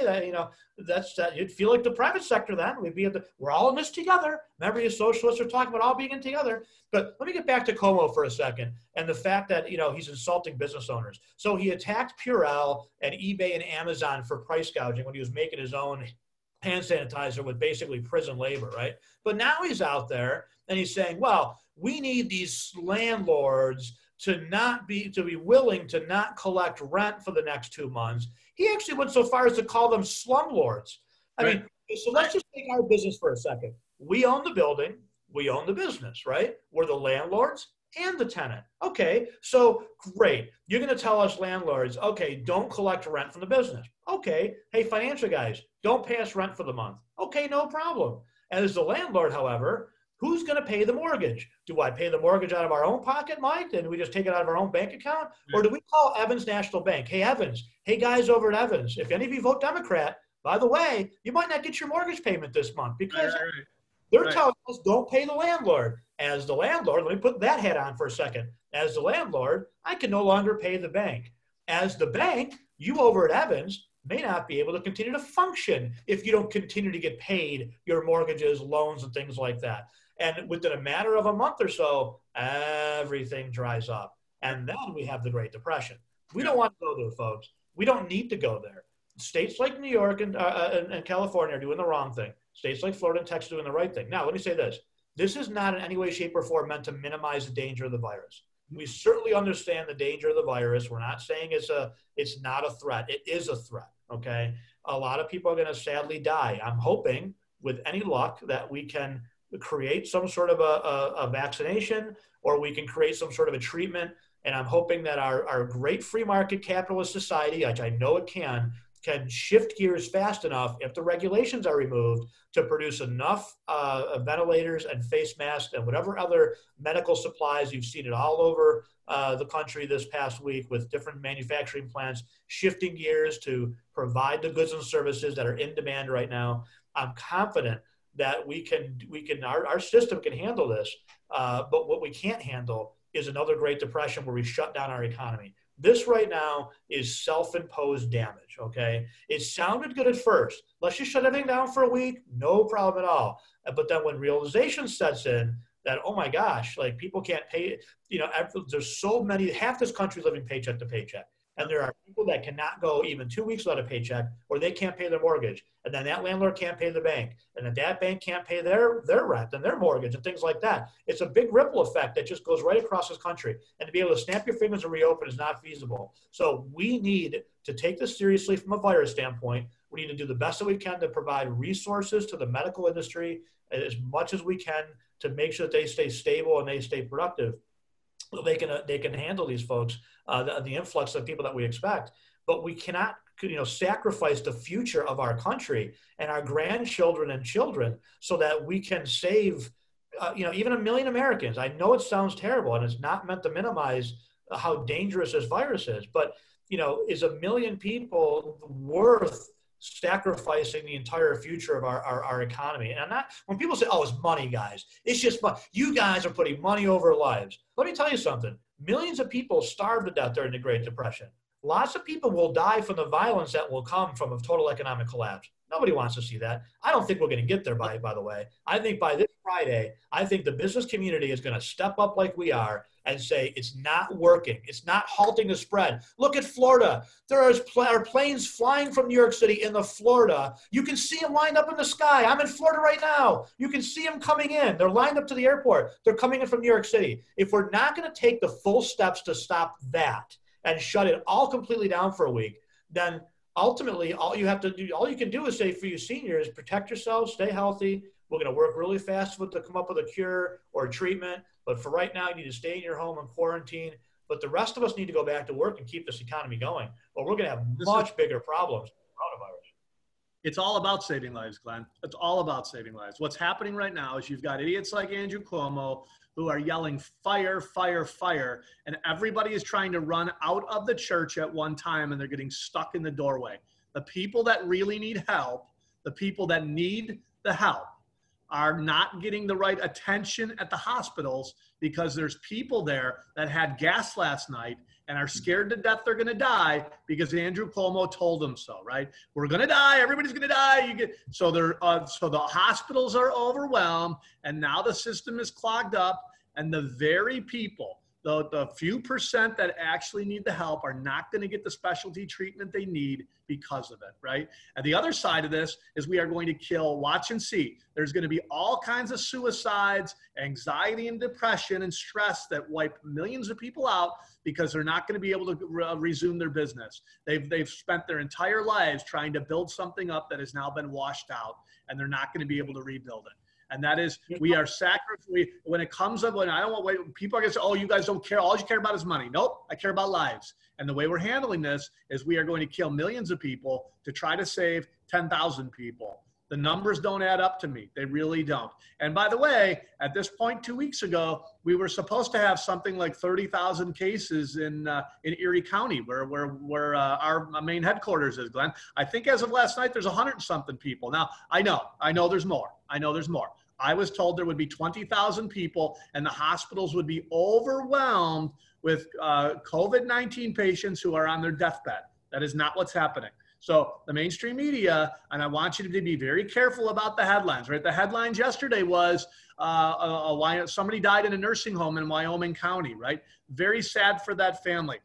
That you'd feel like the private sector then. We're all in this together. Remember, you socialists are talking about all being in together. But let me get back to Cuomo for a second and the fact that he's insulting business owners. So he attacked Purell and eBay and Amazon for price gouging when he was making his own hand sanitizer with basically prison labor, right? But now he's out there and he's saying, well, we need these landlords to be willing to not collect rent for the next 2 months. He actually went so far as to call them slumlords. I mean, so let's just take our business for a second. We own the building, we own the business, right? We're the landlords and the tenant. Okay, so great. You're going to tell us landlords, okay, don't collect rent from the business. Okay, hey, financial guys, don't pay us rent for the month. Okay, no problem. As the landlord, however, who's going to pay the mortgage? Do I pay the mortgage out of our own pocket, Mike, and we just take it out of our own bank account? Or do we call Evans National Bank? Hey, Evans. Hey, guys over at Evans. If any of you vote Democrat, by the way, you might not get your mortgage payment this month because they're telling us don't pay the landlord. As the landlord, let me put that hat on for a second. As the landlord, I can no longer pay the bank. As the bank, you over at Evans may not be able to continue to function if you don't continue to get paid your mortgages, loans, and things like that. And within a matter of a month or so, everything dries up. And then we have the Great Depression. We don't want to go there, folks. We don't need to go there. States like New York and California are doing the wrong thing. States like Florida and Texas are doing the right thing. Now, let me say this. This is not in any way, shape, or form meant to minimize the danger of the virus. We certainly understand the danger of the virus. We're not saying it's not a threat. It is a threat, okay? A lot of people are going to sadly die. I'm hoping, with any luck, that we can create some sort of a vaccination, or we can create some sort of a treatment. And I'm hoping that our great free market capitalist society, which I know it can shift gears fast enough if the regulations are removed to produce enough ventilators and face masks and whatever other medical supplies. You've seen it all over the country this past week with different manufacturing plants shifting gears to provide the goods and services that are in demand right now. I'm confident that our system can handle this, but what we can't handle is another Great Depression where we shut down our economy. This right now is self-imposed damage, okay? It sounded good at first. Let's just shut everything down for a week. No problem at all. But then when realization sets in that, oh my gosh, like people can't pay, there's so many, half this country living paycheck to paycheck. And there are people that cannot go even 2 weeks without a paycheck, or they can't pay their mortgage. And then that landlord can't pay the bank. And then that bank can't pay their rent and their mortgage and things like that. It's a big ripple effect that just goes right across this country. And to be able to snap your fingers and reopen is not feasible. So we need to take this seriously from a virus standpoint. We need to do the best that we can to provide resources to the medical industry as much as we can to make sure that they stay stable and they stay productive. So they can handle these folks, the influx of people that we expect. But we cannot, sacrifice the future of our country and our grandchildren and children so that we can save, even 1 million Americans. I know it sounds terrible, and it's not meant to minimize how dangerous this virus is. But is 1 million people worth sacrificing the entire future of our economy? And when people say, oh, it's money, guys, it's just money. You guys are putting money over lives. Let me tell you something. Millions of people starved to death during the Great Depression. Lots of people will die from the violence that will come from a total economic collapse. Nobody wants to see that. I don't think we're going to get there by the way. I think by this Friday, I think the business community is going to step up like we are and say it's not working. It's not halting the spread. Look at Florida. There are planes flying from New York City into Florida. You can see them lined up in the sky. I'm in Florida right now. You can see them coming in. They're lined up to the airport. They're coming in from New York City. If we're not going to take the full steps to stop that and shut it all completely down for a week, then ultimately all you can do is say for you seniors, protect yourselves, stay healthy. We're going to work really fast to come up with a cure or a treatment. But for right now, you need to stay in your home and quarantine. But the rest of us need to go back to work and keep this economy going, or we're going to have much bigger problems with coronavirus. It's all about saving lives, Glenn. It's all about saving lives. What's happening right now is you've got idiots like Andrew Cuomo who are yelling fire, fire, fire, and everybody is trying to run out of the church at one time, and they're getting stuck in the doorway. The people that really need help, the people that need the help, are not getting the right attention at the hospitals because there's people there that had gas last night and are scared to death they're going to die because Andrew Cuomo told them so, right? We're going to die. Everybody's going to die. So the hospitals are overwhelmed, and now the system is clogged up, and the very people, the few percent that actually need the help are not going to get the specialty treatment they need because of it, right? And the other side of this is we are going to kill, watch and see. There's going to be all kinds of suicides, anxiety and depression and stress that wipe millions of people out because they're not going to be able to resume their business. They've spent their entire lives trying to build something up that has now been washed out, and they're not going to be able to rebuild it. And that is, we are sacrificing. When it comes up, when I don't want, people are going to say, oh, you guys don't care. All you care about is money. Nope, I care about lives. And the way we're handling this is we are going to kill millions of people to try to save 10,000 people. The numbers don't add up to me. They really don't. And by the way, at this point 2 weeks ago, we were supposed to have something like 30,000 cases in Erie County, where our main headquarters is, Glenn. I think as of last night, there's 100-something people. Now, I know there's more. I was told there would be 20,000 people and the hospitals would be overwhelmed with COVID-19 patients who are on their deathbed. That is not what's happening. So the mainstream media, and I want you to be very careful about the headlines, right? The headlines yesterday was somebody died in a nursing home in Wyoming County, right? Very sad for that family.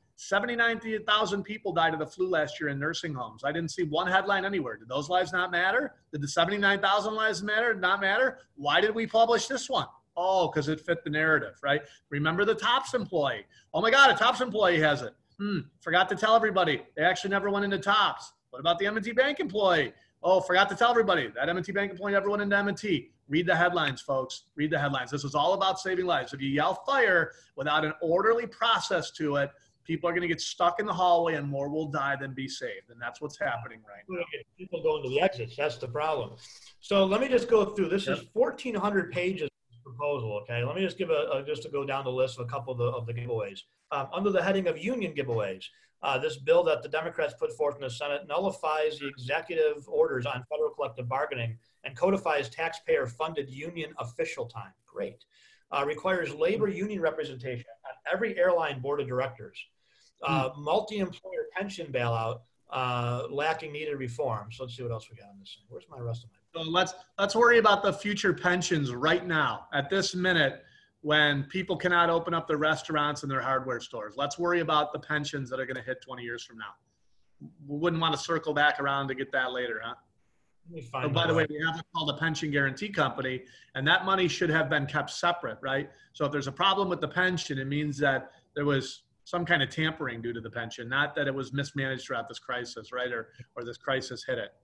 79,000 people died of the flu last year in nursing homes. I didn't see one headline anywhere. Did those lives not matter? Did the 79,000 lives not matter? Why did we publish this one? Oh, because it fit the narrative, right? Remember the TOPS employee. Oh my God, a TOPS employee has it. Forgot to tell everybody. They actually never went into TOPS. What about the M&T Bank employee? Oh, forgot to tell everybody. That M&T Bank employee never went into M&T. Read the headlines, folks. Read the headlines. This is all about saving lives. If you yell fire without an orderly process to it, people are going to get stuck in the hallway and more will die than be saved. And that's what's happening right now. People going to the exits. That's the problem. So let me just go through. This is 1,400 pages of proposal, okay? Let me just give just to go down the list of a couple of the giveaways. Under the heading of union giveaways, this bill that the Democrats put forth in the Senate nullifies the executive orders on federal collective bargaining and codifies taxpayer-funded union official time. Great. Requires labor union representation on every airline board of directors, multi-employer pension bailout, lacking needed reform. So let's see what else we got on this thing. Where's my rest of my? So let's worry about the future pensions right now at this minute when people cannot open up their restaurants and their hardware stores. Let's worry about the pensions that are going to hit 20 years from now. We wouldn't want to circle back around to get that later, huh? Oh, by the way, we have what's called a pension guarantee company, and that money should have been kept separate, right? So if there's a problem with the pension, it means that there was some kind of tampering due to the pension, not that it was mismanaged throughout this crisis, right? Or this crisis hit it.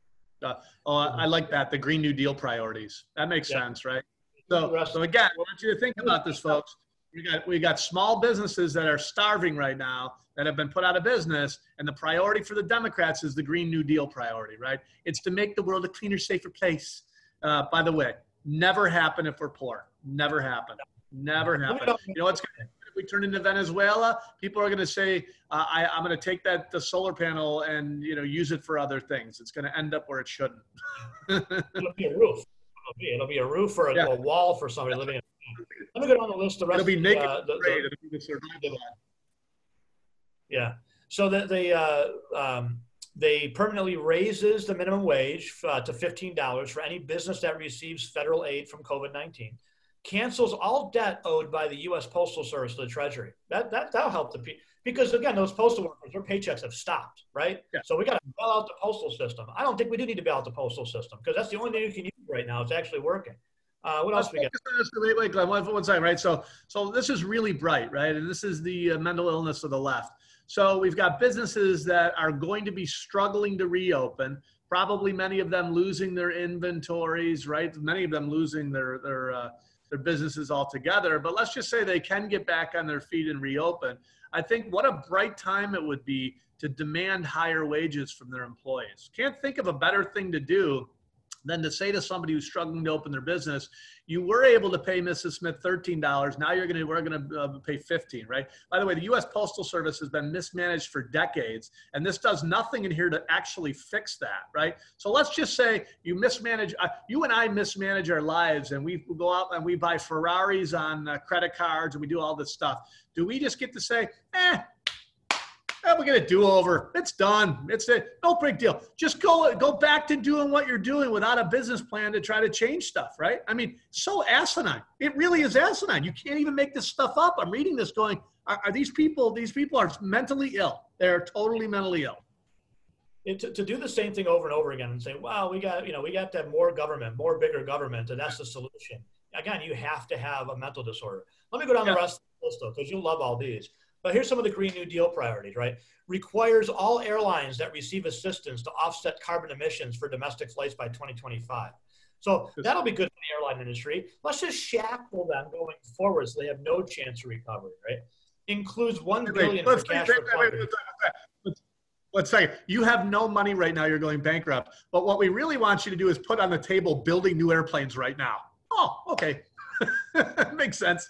I like that, the Green New Deal priorities. That makes sense, right? So again, I want you to think about this, folks. We got small businesses that are starving right now that have been put out of business, and the priority for the Democrats is the Green New Deal priority, right? It's to make the world a cleaner, safer place. By the way, never happen if we're poor. Never happen. Never happen. You know what's going to happen if we turn into Venezuela? People are going to say, I'm going to take the solar panel and use it for other things. It's going to end up where it shouldn't. It'll be a roof. It'll be a roof or a wall for somebody living in. Let me go down the list. The rest it'll be naked. It'll be the survival. Yeah. So that they permanently raises the minimum wage to $15 for any business that receives federal aid from COVID-19. Cancels all debt owed by the U.S. Postal Service to the Treasury. That'll help the people. Because, again, those postal workers, their paychecks have stopped, right? Yeah. So we got to bail out the postal system. I don't think we do need to bail out the postal system because that's the only thing you can use right now. It's actually working. What else we got? Wait, Glenn, one second, right? So this is really bright, right? And this is the mental illness of the left. So we've got businesses that are going to be struggling to reopen, probably many of them losing their inventories, right? Many of them losing their businesses altogether. But let's just say they can get back on their feet and reopen. I think what a bright time it would be to demand higher wages from their employees. Can't think of a better thing to do than to say to somebody who's struggling to open their business, you were able to pay Mrs. Smith $13. Now we're going to pay $15, right? By the way, the U.S. Postal Service has been mismanaged for decades, and this does nothing in here to actually fix that, right? So let's just say you mismanage, you and I mismanage our lives, and we go out and we buy Ferraris on credit cards, and we do all this stuff. Do we just get to say, we're going to do over. It's done. No big deal. Just go back to doing what you're doing without a business plan to try to change stuff, right? I mean, so asinine. It really is asinine. You can't even make this stuff up. I'm reading this going, are these people are mentally ill. They're totally mentally ill. To do the same thing over and over again and say, wow, we got to have more government, more bigger government, and that's the solution. Again, you have to have a mental disorder. Let me go down the rest of the list, though, because you'll love all these. But here's some of the Green New Deal priorities, right? Requires all airlines that receive assistance to offset carbon emissions for domestic flights by 2025. So that'll be good for the airline industry. Let's just shackle them going forward so they have no chance of recovery, right? Includes $1 billion for cash recovery. Let's say you have no money right now. You're going bankrupt. But what we really want you to do is put on the table building new airplanes right now. Oh, okay. Makes sense.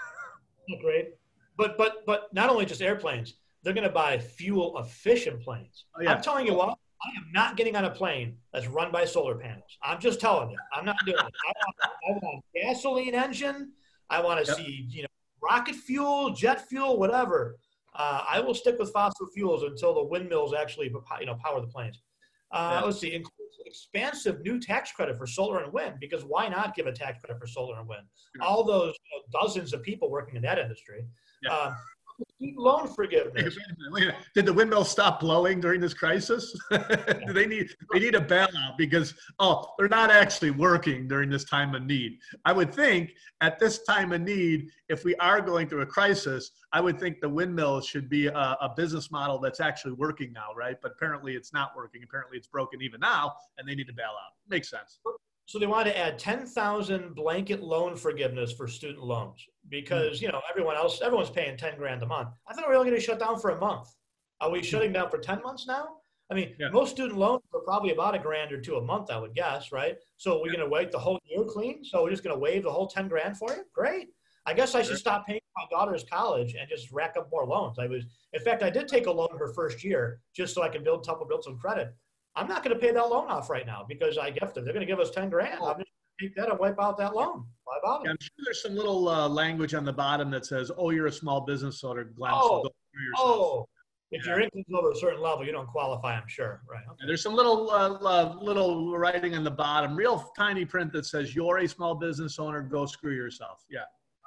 Great. But not only just airplanes, they're going to buy fuel-efficient planes. Oh, yeah. I'm telling you what, I am not getting on a plane that's run by solar panels. I'm just telling you, I'm not doing it. I want a gasoline engine. I want to see, rocket fuel, jet fuel, whatever. I will stick with fossil fuels until the windmills actually, power the planes. Let's see, includes expansive new tax credit for solar and wind, because why not give a tax credit for solar and wind? All those dozens of people working in that industry. Yeah. Loan forgiveness. Did the windmills stop blowing during this crisis? They need a bailout because they're not actually working during this time of need. I would think at this time of need, if we are going through a crisis, I would think the windmills should be a business model that's actually working now, right? But apparently it's not working. Apparently it's broken even now, and they need to bail out. Makes sense. So they want to add 10,000 blanket loan forgiveness for student loans because, everyone's paying 10 grand a month. I thought we were only going to shut down for a month. Are we shutting down for 10 months now? I mean, most student loans are probably about $1,000 or $2,000 a month, I would guess, right? So we're going to wait the whole year clean? So we're just going to waive the whole 10 grand for you? Great. I guess I should stop paying for my daughter's college and just rack up more loans. In fact, I did take a loan her first year just so I can build some credit. I'm not going to pay that loan off right now because I gifted. They're going to give us 10 grand. I'm just take that and wipe out that loan. Why bother? Yeah, I'm sure there's some little language on the bottom that says, "Oh, you're a small business owner, Glenn." So go through yourself. If your income's over a certain level, you don't qualify, I'm sure. Right. Okay. There's some little writing on the bottom, real tiny print that says, "You're a small business owner. Go screw yourself." Yeah.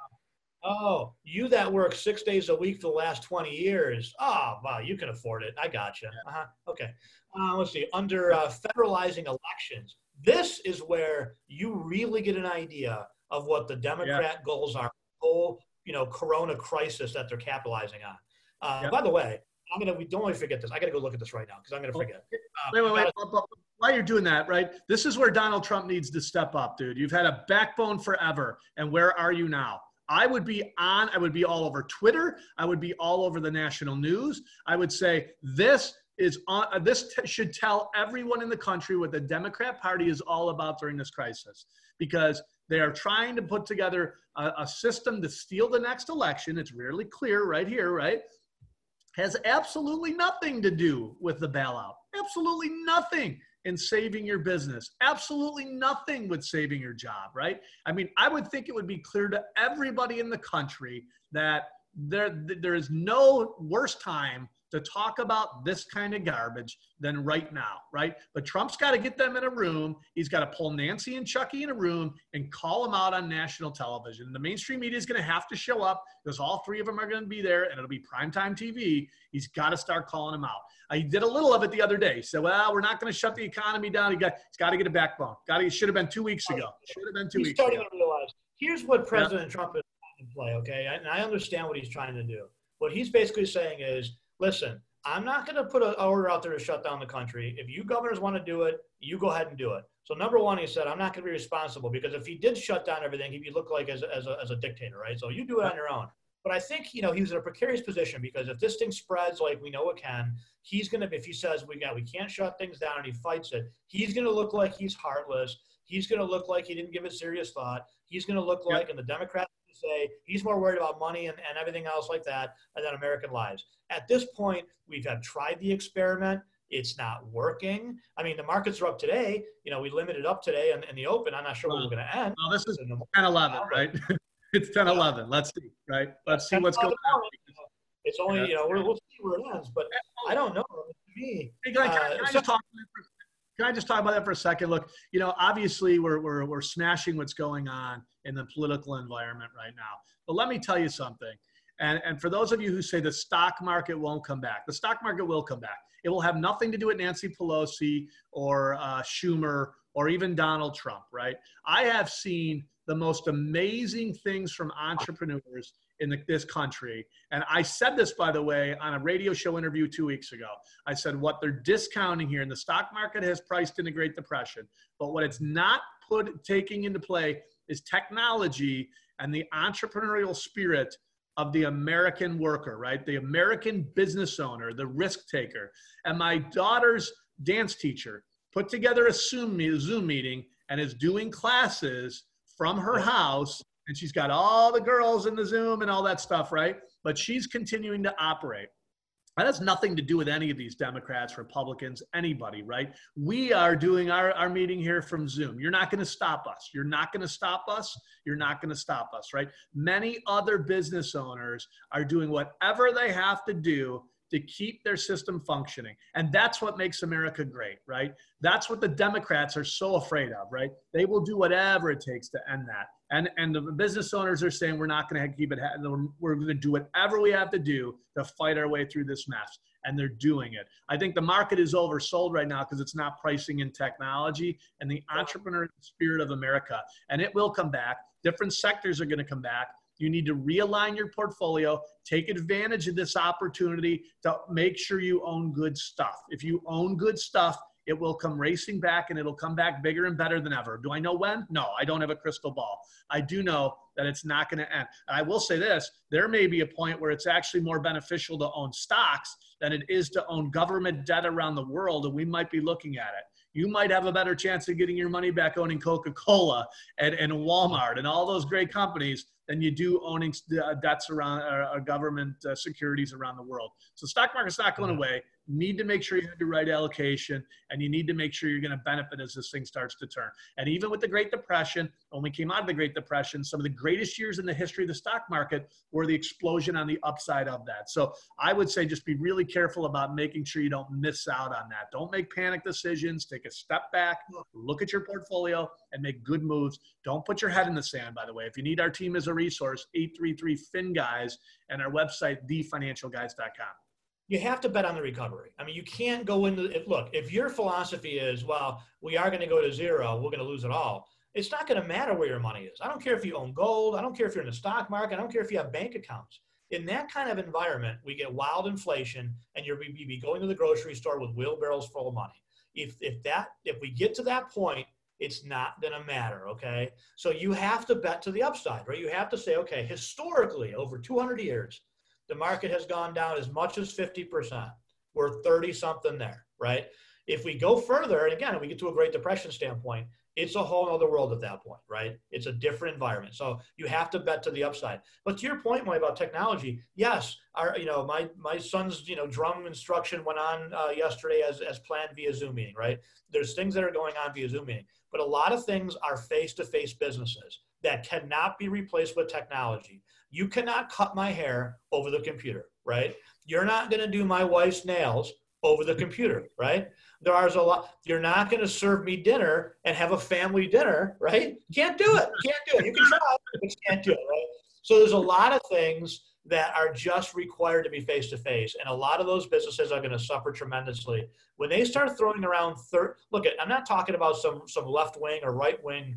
Oh, you that work 6 days a week for the last 20 years. Oh, wow, you can afford it. I gotcha. Okay. Let's see. Under federalizing elections, this is where you really get an idea of what the Democrat goals are. Whole, Corona crisis that they're capitalizing on. By the way, we don't want to forget this. I got to go look at this right now because I'm going to forget. Wait. While you're doing that, right? This is where Donald Trump needs to step up, dude. You've had a backbone forever, and where are you now? I would be all over Twitter. I would be all over the national news. I would say this should tell everyone in the country what the Democrat Party is all about during this crisis, because they are trying to put together a system to steal the next election. It's really clear right here, right? Has absolutely nothing to do with the bailout. Absolutely nothing in saving your business. Absolutely nothing with saving your job, right? I mean, I would think it would be clear to everybody in the country that there is no worse time to talk about this kind of garbage than right now, right? But Trump's got to get them in a room. He's got to pull Nancy and Chucky in a room and call them out on national television. The mainstream media is going to have to show up because all three of them are going to be there, and it'll be primetime TV. He's got to start calling them out. He did a little of it the other day. He said, well, we're not going to shut the economy down. He's got to get a backbone. Should have been 2 weeks ago. Should have been 2 weeks ago. He's starting to realize, here's what President Trump is trying to play, okay? And I understand what he's trying to do. What he's basically saying is, listen, I'm not going to put an order out there to shut down the country. If you governors want to do it, you go ahead and do it. So number one, he said, I'm not going to be responsible, because if he did shut down everything, he'd look like as a dictator, right? So you do it on your own. But I think, he was in a precarious position, because if this thing spreads like we know it can, he's going to, if he says we can't shut things down and he fights it, he's going to look like he's heartless. He's going to look like he didn't give it serious thought. He's going to look like, and the Democrats say he's more worried about money and everything else like that than American lives. At this point, we've tried the experiment. It's not working. I mean, the markets are up today. We limited up today in the open. I'm not sure where we're going to end. Well, this is 10-11, right? It's 10-11. Let's see, right? Let's see what's going on. It's only, we'll see where it ends, but I don't know. To me, can I just talk about that for a second? Look, obviously we're smashing what's going on in the political environment right now. But let me tell you something. And for those of you who say the stock market won't come back, the stock market will come back. It will have nothing to do with Nancy Pelosi or Schumer or even Donald Trump, right? I have seen the most amazing things from entrepreneurs in this country. And I said this, by the way, on a radio show interview 2 weeks ago. I said what they're discounting here, and the stock market has priced in the Great Depression, but what it's not taking into play is technology and the entrepreneurial spirit of the American worker, right? The American business owner, the risk taker. And my daughter's dance teacher put together a Zoom meeting and is doing classes from her house, and she's got all the girls in the Zoom and all that stuff, right? But she's continuing to operate. That has nothing to do with any of these Democrats, Republicans, anybody, right? We are doing our meeting here from Zoom. You're not going to stop us. You're not going to stop us. You're not going to stop us, right? Many other business owners are doing whatever they have to do to keep their system functioning. And that's what makes America great, right? That's what the Democrats are so afraid of, right? They will do whatever it takes to end that. And the business owners are saying, we're not going to keep it. We're going to do whatever we have to do to fight our way through this mess. And they're doing it. I think the market is oversold right now because it's not pricing in technology and the entrepreneurial spirit of America. And it will come back. Different sectors are going to come back. You need to realign your portfolio, take advantage of this opportunity to make sure you own good stuff. If you own good stuff, it will come racing back, and it'll come back bigger and better than ever. Do I know when? No, I don't have a crystal ball. I do know that it's not going to end. And I will say this, there may be a point where it's actually more beneficial to own stocks than it is to own government debt around the world, and we might be looking at it. You might have a better chance of getting your money back owning Coca-Cola and Walmart and all those great companies than you do owning debts around government securities around the world. So stock market's not going away. need to make sure you have the right allocation, and you need to make sure you're going to benefit as this thing starts to turn. And even with the Great Depression, when we came out of the Great Depression, some of the greatest years in the history of the stock market were the explosion on the upside of that. So I would say just be really careful about making sure you don't miss out on that. Don't make panic decisions. Take a step back, look at your portfolio, and make good moves. Don't put your head in the sand, by the way. If you need our team as a resource, 833-FIN-GUYS, and our website, thefinancialguys.com. You have to bet on the recovery. I mean, you can't go into it. Look, if your philosophy is, well, we are going to go to zero, we're going to lose it all, it's not going to matter where your money is. I don't care if you own gold. I don't care if you're in the stock market. I don't care if you have bank accounts. In that kind of environment, we get wild inflation, and you'll be going to the grocery store with wheelbarrows full of money. If we get to that point, it's not going to matter, okay? So you have to bet to the upside, right? You have to say, okay, historically, over 200 years, the market has gone down as much as 50%. We're 30-something there, right? If we go further, and again, if we get to a Great Depression standpoint, it's a whole other world at that point, right? It's a different environment. So you have to bet to the upside. But to your point, Mike, about technology, yes, my son's drum instruction went on yesterday as planned via Zoom meeting, right? There's things that are going on via Zoom meeting, but a lot of things are face-to-face businesses that cannot be replaced with technology. You cannot cut my hair over the computer, right? You're not going to do my wife's nails over the computer, right? There's a lot. You're not going to serve me dinner and have a family dinner, right? You can't do it. You can't do it. You can try, but you can't do it, right? So there's a lot of things that are just required to be face-to-face, and a lot of those businesses are going to suffer tremendously when they start throwing around. Look, I'm not talking about some left-wing or right-wing,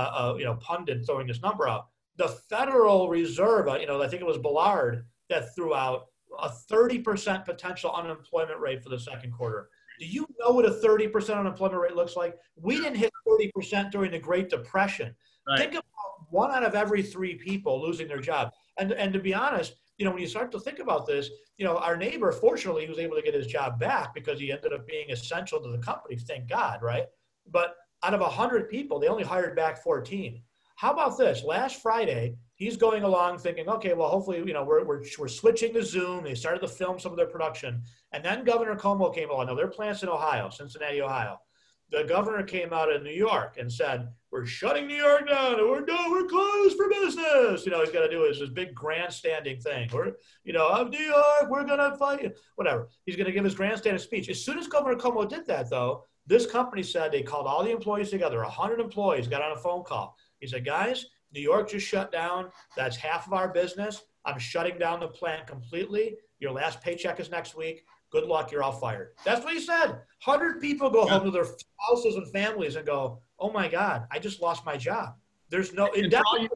pundit throwing this number out. The Federal Reserve, I think it was Bullard that threw out a 30% potential unemployment rate for the second quarter. Do you know what a 30% unemployment rate looks like? We didn't hit 30% during the Great Depression. Right. Think about 1 out of every 3 people losing their job. And to be honest, when you start to think about this, our neighbor, fortunately, he was able to get his job back because he ended up being essential to the company, thank God, right? But out of 100 people, they only hired back 14. How about this? Last Friday, he's going along thinking, okay, well, hopefully, we're switching to Zoom. They started to film some of their production. And then Governor Cuomo came along. Now, their plant's in Ohio, Cincinnati, Ohio. The governor came out of New York and said, we're shutting New York down. We're closed for business. He's got to do this big grandstanding thing. We're, of New York, we're going to fight you. Whatever. He's going to give his grandstanding speech. As soon as Governor Cuomo did that, though, this company said they called all the employees together, 100 employees, got on a phone call. He said, guys, New York just shut down. That's half of our business. I'm shutting down the plant completely. Your last paycheck is next week. Good luck. You're all fired. That's what he said. 100 people go home to their spouses and families and go, oh, my God, I just lost my job. There's no indefinite.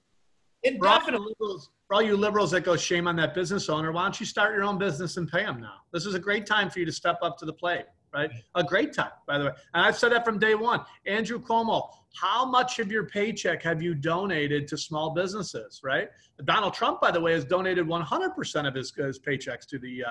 For all you liberals that go, shame on that business owner, why don't you start your own business and pay them now? This is a great time for you to step up to the plate, right? A great time, by the way. And I've said that from day one. Andrew Cuomo, how much of your paycheck have you donated to small businesses, right? Donald Trump, by the way, has donated 100% of his paychecks to the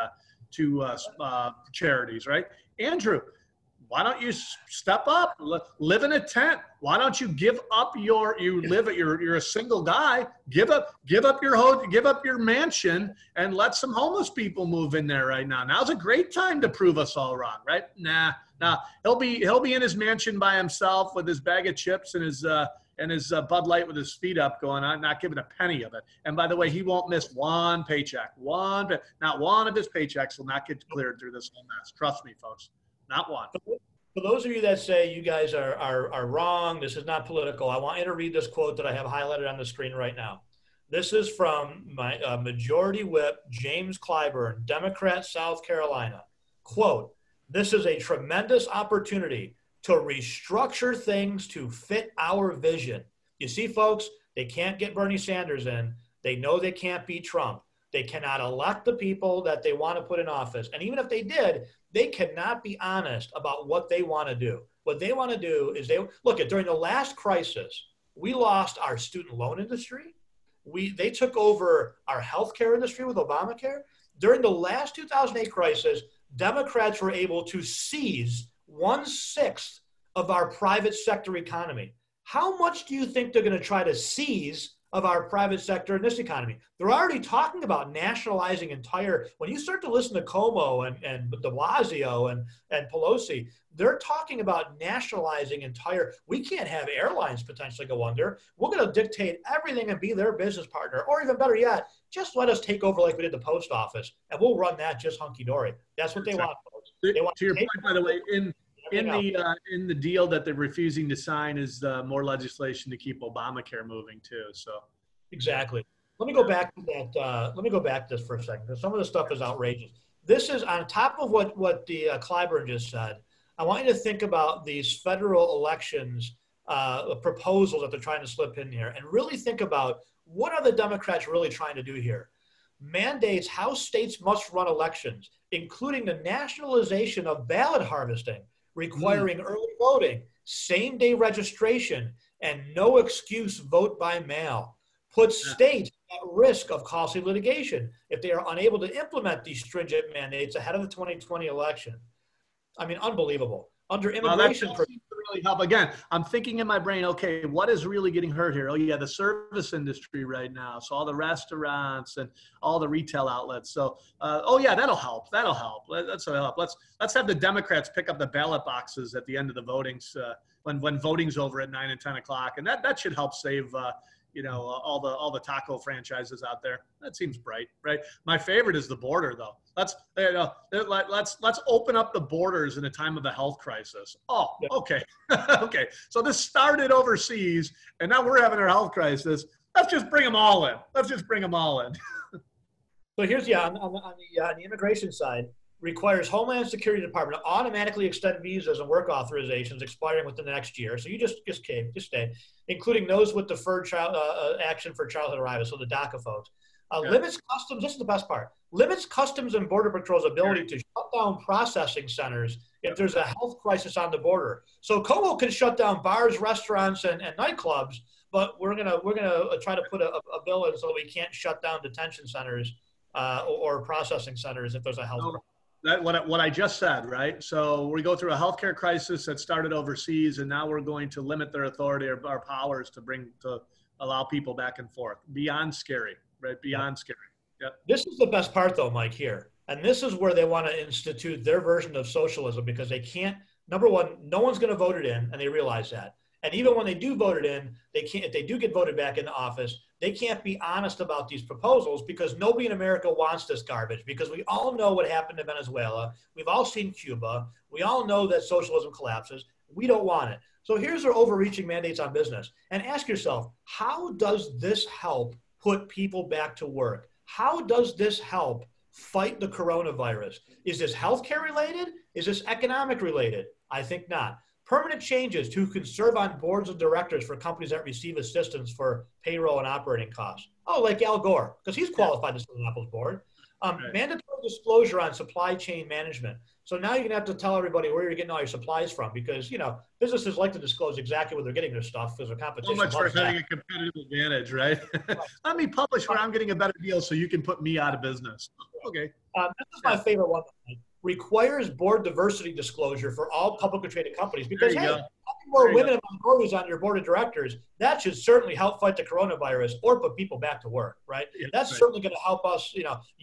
charities, right? Andrew, why don't you step up, live in a tent? Why don't you give up you're a single guy, give up your mansion and let some homeless people move in there right now. Now's a great time to prove us all wrong, right? Nah, he'll be in his mansion by himself with his bag of chips and his Bud Light with his feet up going on, not giving a penny of it. And by the way, he won't miss one paycheck. Not one of his paychecks will not get cleared through this whole mess. Trust me, folks. Not one. For those of you that say you guys are wrong, this is not political, I want you to read this quote that I have highlighted on the screen right now. This is from my Majority Whip, James Clyburn, Democrat, South Carolina. Quote, this is a tremendous opportunity to restructure things to fit our vision. You see, folks, they can't get Bernie Sanders in. They know they can't beat Trump. They cannot elect the people that they want to put in office. And even if they did, they cannot be honest about what they want to do. What they want to do is during the last crisis, we lost our student loan industry. They took over our healthcare industry with Obamacare. During the last 2008 crisis, Democrats were able to seize 1/6 of our private sector economy. How much do you think they're going to try to seize of our private sector in this economy. They're already talking about nationalizing entire, when you start to listen to Cuomo and de Blasio and Pelosi, they're talking about nationalizing entire, we can't have airlines potentially go under. We're going to dictate everything and be their business partner, or even better yet, just let us take over like we did the post office, and we'll run that just hunky-dory. That's what they want, folks. They want to your point, by the way, in the deal that they're refusing to sign is more legislation to keep Obamacare moving too. So exactly. Let me go back to that. Let me go back to this for a second, because some of the stuff is outrageous. This is on top of what the Clyburn just said. I want you to think about these federal elections proposals that they're trying to slip in here, and really think about what are the Democrats really trying to do here. Mandates how states must run elections, including the nationalization of ballot harvesting, requiring early voting, same-day registration, and no excuse vote by mail. Puts states at risk of costly litigation if they are unable to implement these stringent mandates ahead of the 2020 election. I mean, unbelievable. Under immigration, that seems to really help. Again, I'm thinking in my brain, okay, what is really getting hurt here? Oh yeah, the service industry right now. So all the restaurants and all the retail outlets. So, oh yeah, that'll help. That'll help. That's what help. Let's have the Democrats pick up the ballot boxes at the end of the votings when voting's over at 9 and 10 o'clock, and that should help save. All the taco franchises out there. That seems bright, right? My favorite is the border, though. Let's open up the borders in a time of a health crisis. Oh, okay, okay. So this started overseas, and now we're having our health crisis. Let's just bring them all in. So here's on the immigration side. Requires Homeland Security Department to automatically extend visas and work authorizations expiring within the next year. So you just stay, including those with deferred child action for childhood arrival. So the DACA folks. Limits customs. This is the best part. Limits Customs and Border Patrol's ability to shut down processing centers if there's a health crisis on the border. So Cuomo can shut down bars, restaurants, and nightclubs, but we're gonna try to put a bill in so that we can't shut down detention centers or processing centers if there's a health crisis. What I just said, right? So we go through a healthcare crisis that started overseas, and now we're going to limit their authority or our powers to allow people back and forth. Beyond scary, right? Beyond scary. Yep. This is the best part, though, Mike. Here, and this is where they want to institute their version of socialism, because they can't. Number one, no one's going to vote it in, and they realize that. And even when they do vote it in, they can't. If they do get voted back into office, they can't be honest about these proposals, because nobody in America wants this garbage, because we all know what happened to Venezuela. We've all seen Cuba. We all know that socialism collapses. We don't want it. So here's their overreaching mandates on business. And ask yourself, how does this help put people back to work? How does this help fight the coronavirus? Is this healthcare related? Is this economic related? I think not. Permanent changes to who can serve on boards of directors for companies that receive assistance for payroll and operating costs. Oh, like Al Gore, because he's qualified to sit on Apple's board. Mandatory disclosure on supply chain management. So now you're going to have to tell everybody where you're getting all your supplies from, because, businesses like to disclose exactly where they're getting their stuff because their competition. So much for having a competitive advantage, right? Let me publish where I'm getting a better deal so you can put me out of business. Okay. This is my favorite one. Requires board diversity disclosure for all publicly traded companies, because having more women and minorities on your board of directors, that should certainly help fight the coronavirus or put people back to work, right? Yeah, that's certainly going to help us.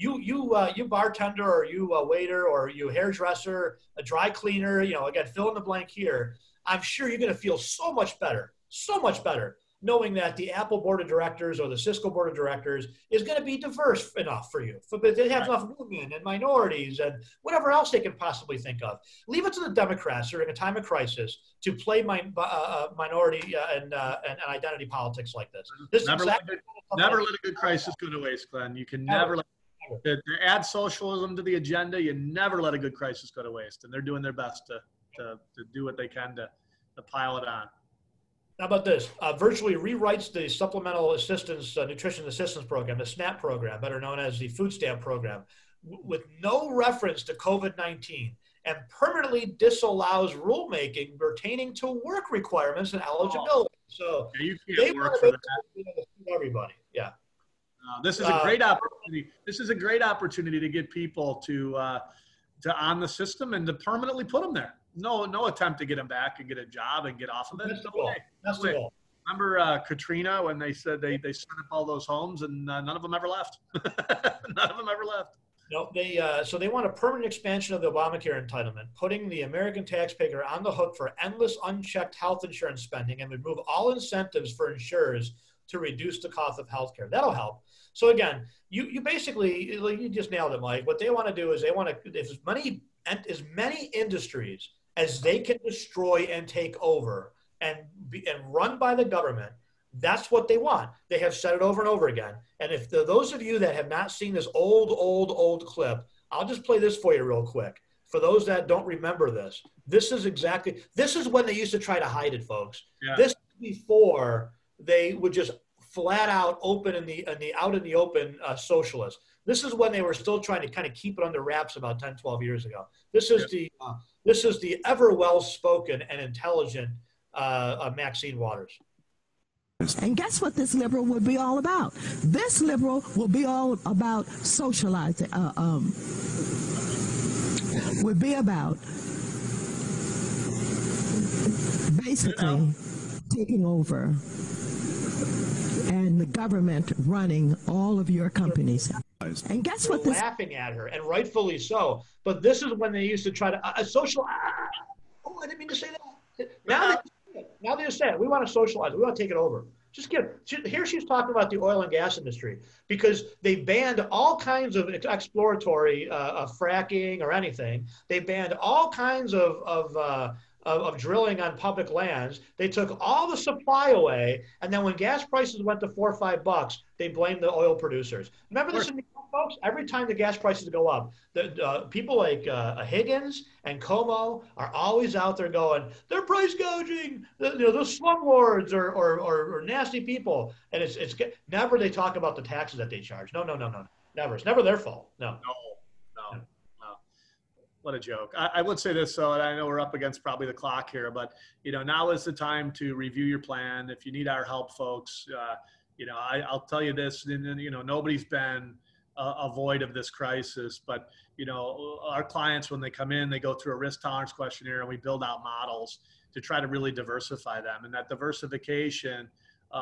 You bartender, or you waiter, or you hairdresser, a dry cleaner, again, fill in the blank here. I'm sure you're going to feel so much better knowing that the Apple board of directors or the Cisco board of directors is going to be diverse enough for you. But they have enough women and minorities and whatever else they can possibly think of. Leave it to the Democrats during a time of crisis to play minority and identity politics like this. Never let a good crisis go to waste, Glenn. You can never let to add socialism to the agenda. You never let a good crisis go to waste, and they're doing their best to do what they can to pile it on. How about this? Virtually rewrites the Supplemental Assistance, Nutrition Assistance Program, the SNAP program, better known as the Food Stamp Program, with no reference to COVID-19, and permanently disallows rulemaking pertaining to work requirements and eligibility. So they want to make it for everybody. Yeah. This is a great opportunity. This is a great opportunity to get people to on the system and to permanently put them there. No attempt to get them back and get a job and get off of it. That's the goal. Remember Katrina when they said they set up all those homes and none of them ever left? None of them ever left. No, so they want a permanent expansion of the Obamacare entitlement, putting the American taxpayer on the hook for endless unchecked health insurance spending and remove all incentives for insurers to reduce the cost of health care. That'll help. So again, you basically, you just nailed it, Mike. What they want to do is they want to, as many industries as they can destroy and take over and run by the government. That's what they want. They have said it over and over again. And if those of you that have not seen this old clip, I'll just play this for you real quick. For those that don't remember this, this is when they used to try to hide it, folks. Yeah. This is before they would just flat out open out in the open socialist. This is when they were still trying to kind of keep it under wraps about 10, 12 years ago. This is the ever well-spoken and intelligent Maxine Waters. And guess what this liberal would be all about? This liberal will be all about socializing, would be about basically taking over and the government running all of your companies. And guess what? Laughing at her, and rightfully so. But this is when they used to try to social. Oh, I didn't mean to say that. Now they just say it. We want to socialize. We want to take it over. Here she's talking about the oil and gas industry because they banned all kinds of exploratory fracking or anything. They banned all kinds of drilling on public lands. They took all the supply away, and then when gas prices went to $4 or $5, they blamed the oil producers. Remember this, folks? Every time the gas prices go up, the people like Higgins and Como are always out there going, they're price gouging. Those slumlords or nasty people. And it's never they talk about the taxes that they charge. No. Never. It's never their fault. No. What a joke. I would say this, and I know we're up against probably the clock here, but, now is the time to review your plan. If you need our help, folks, I'll tell you this, nobody's been avoid of this crisis, but, our clients, when they come in, they go through a risk tolerance questionnaire and we build out models to try to really diversify them. And that diversification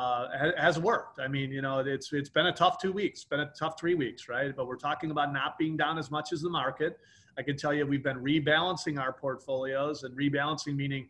has worked. I mean, it's been a tough 2 weeks, been a tough 3 weeks, right? But we're talking about not being down as much as the market. I can tell you we've been rebalancing our portfolios, and rebalancing meaning,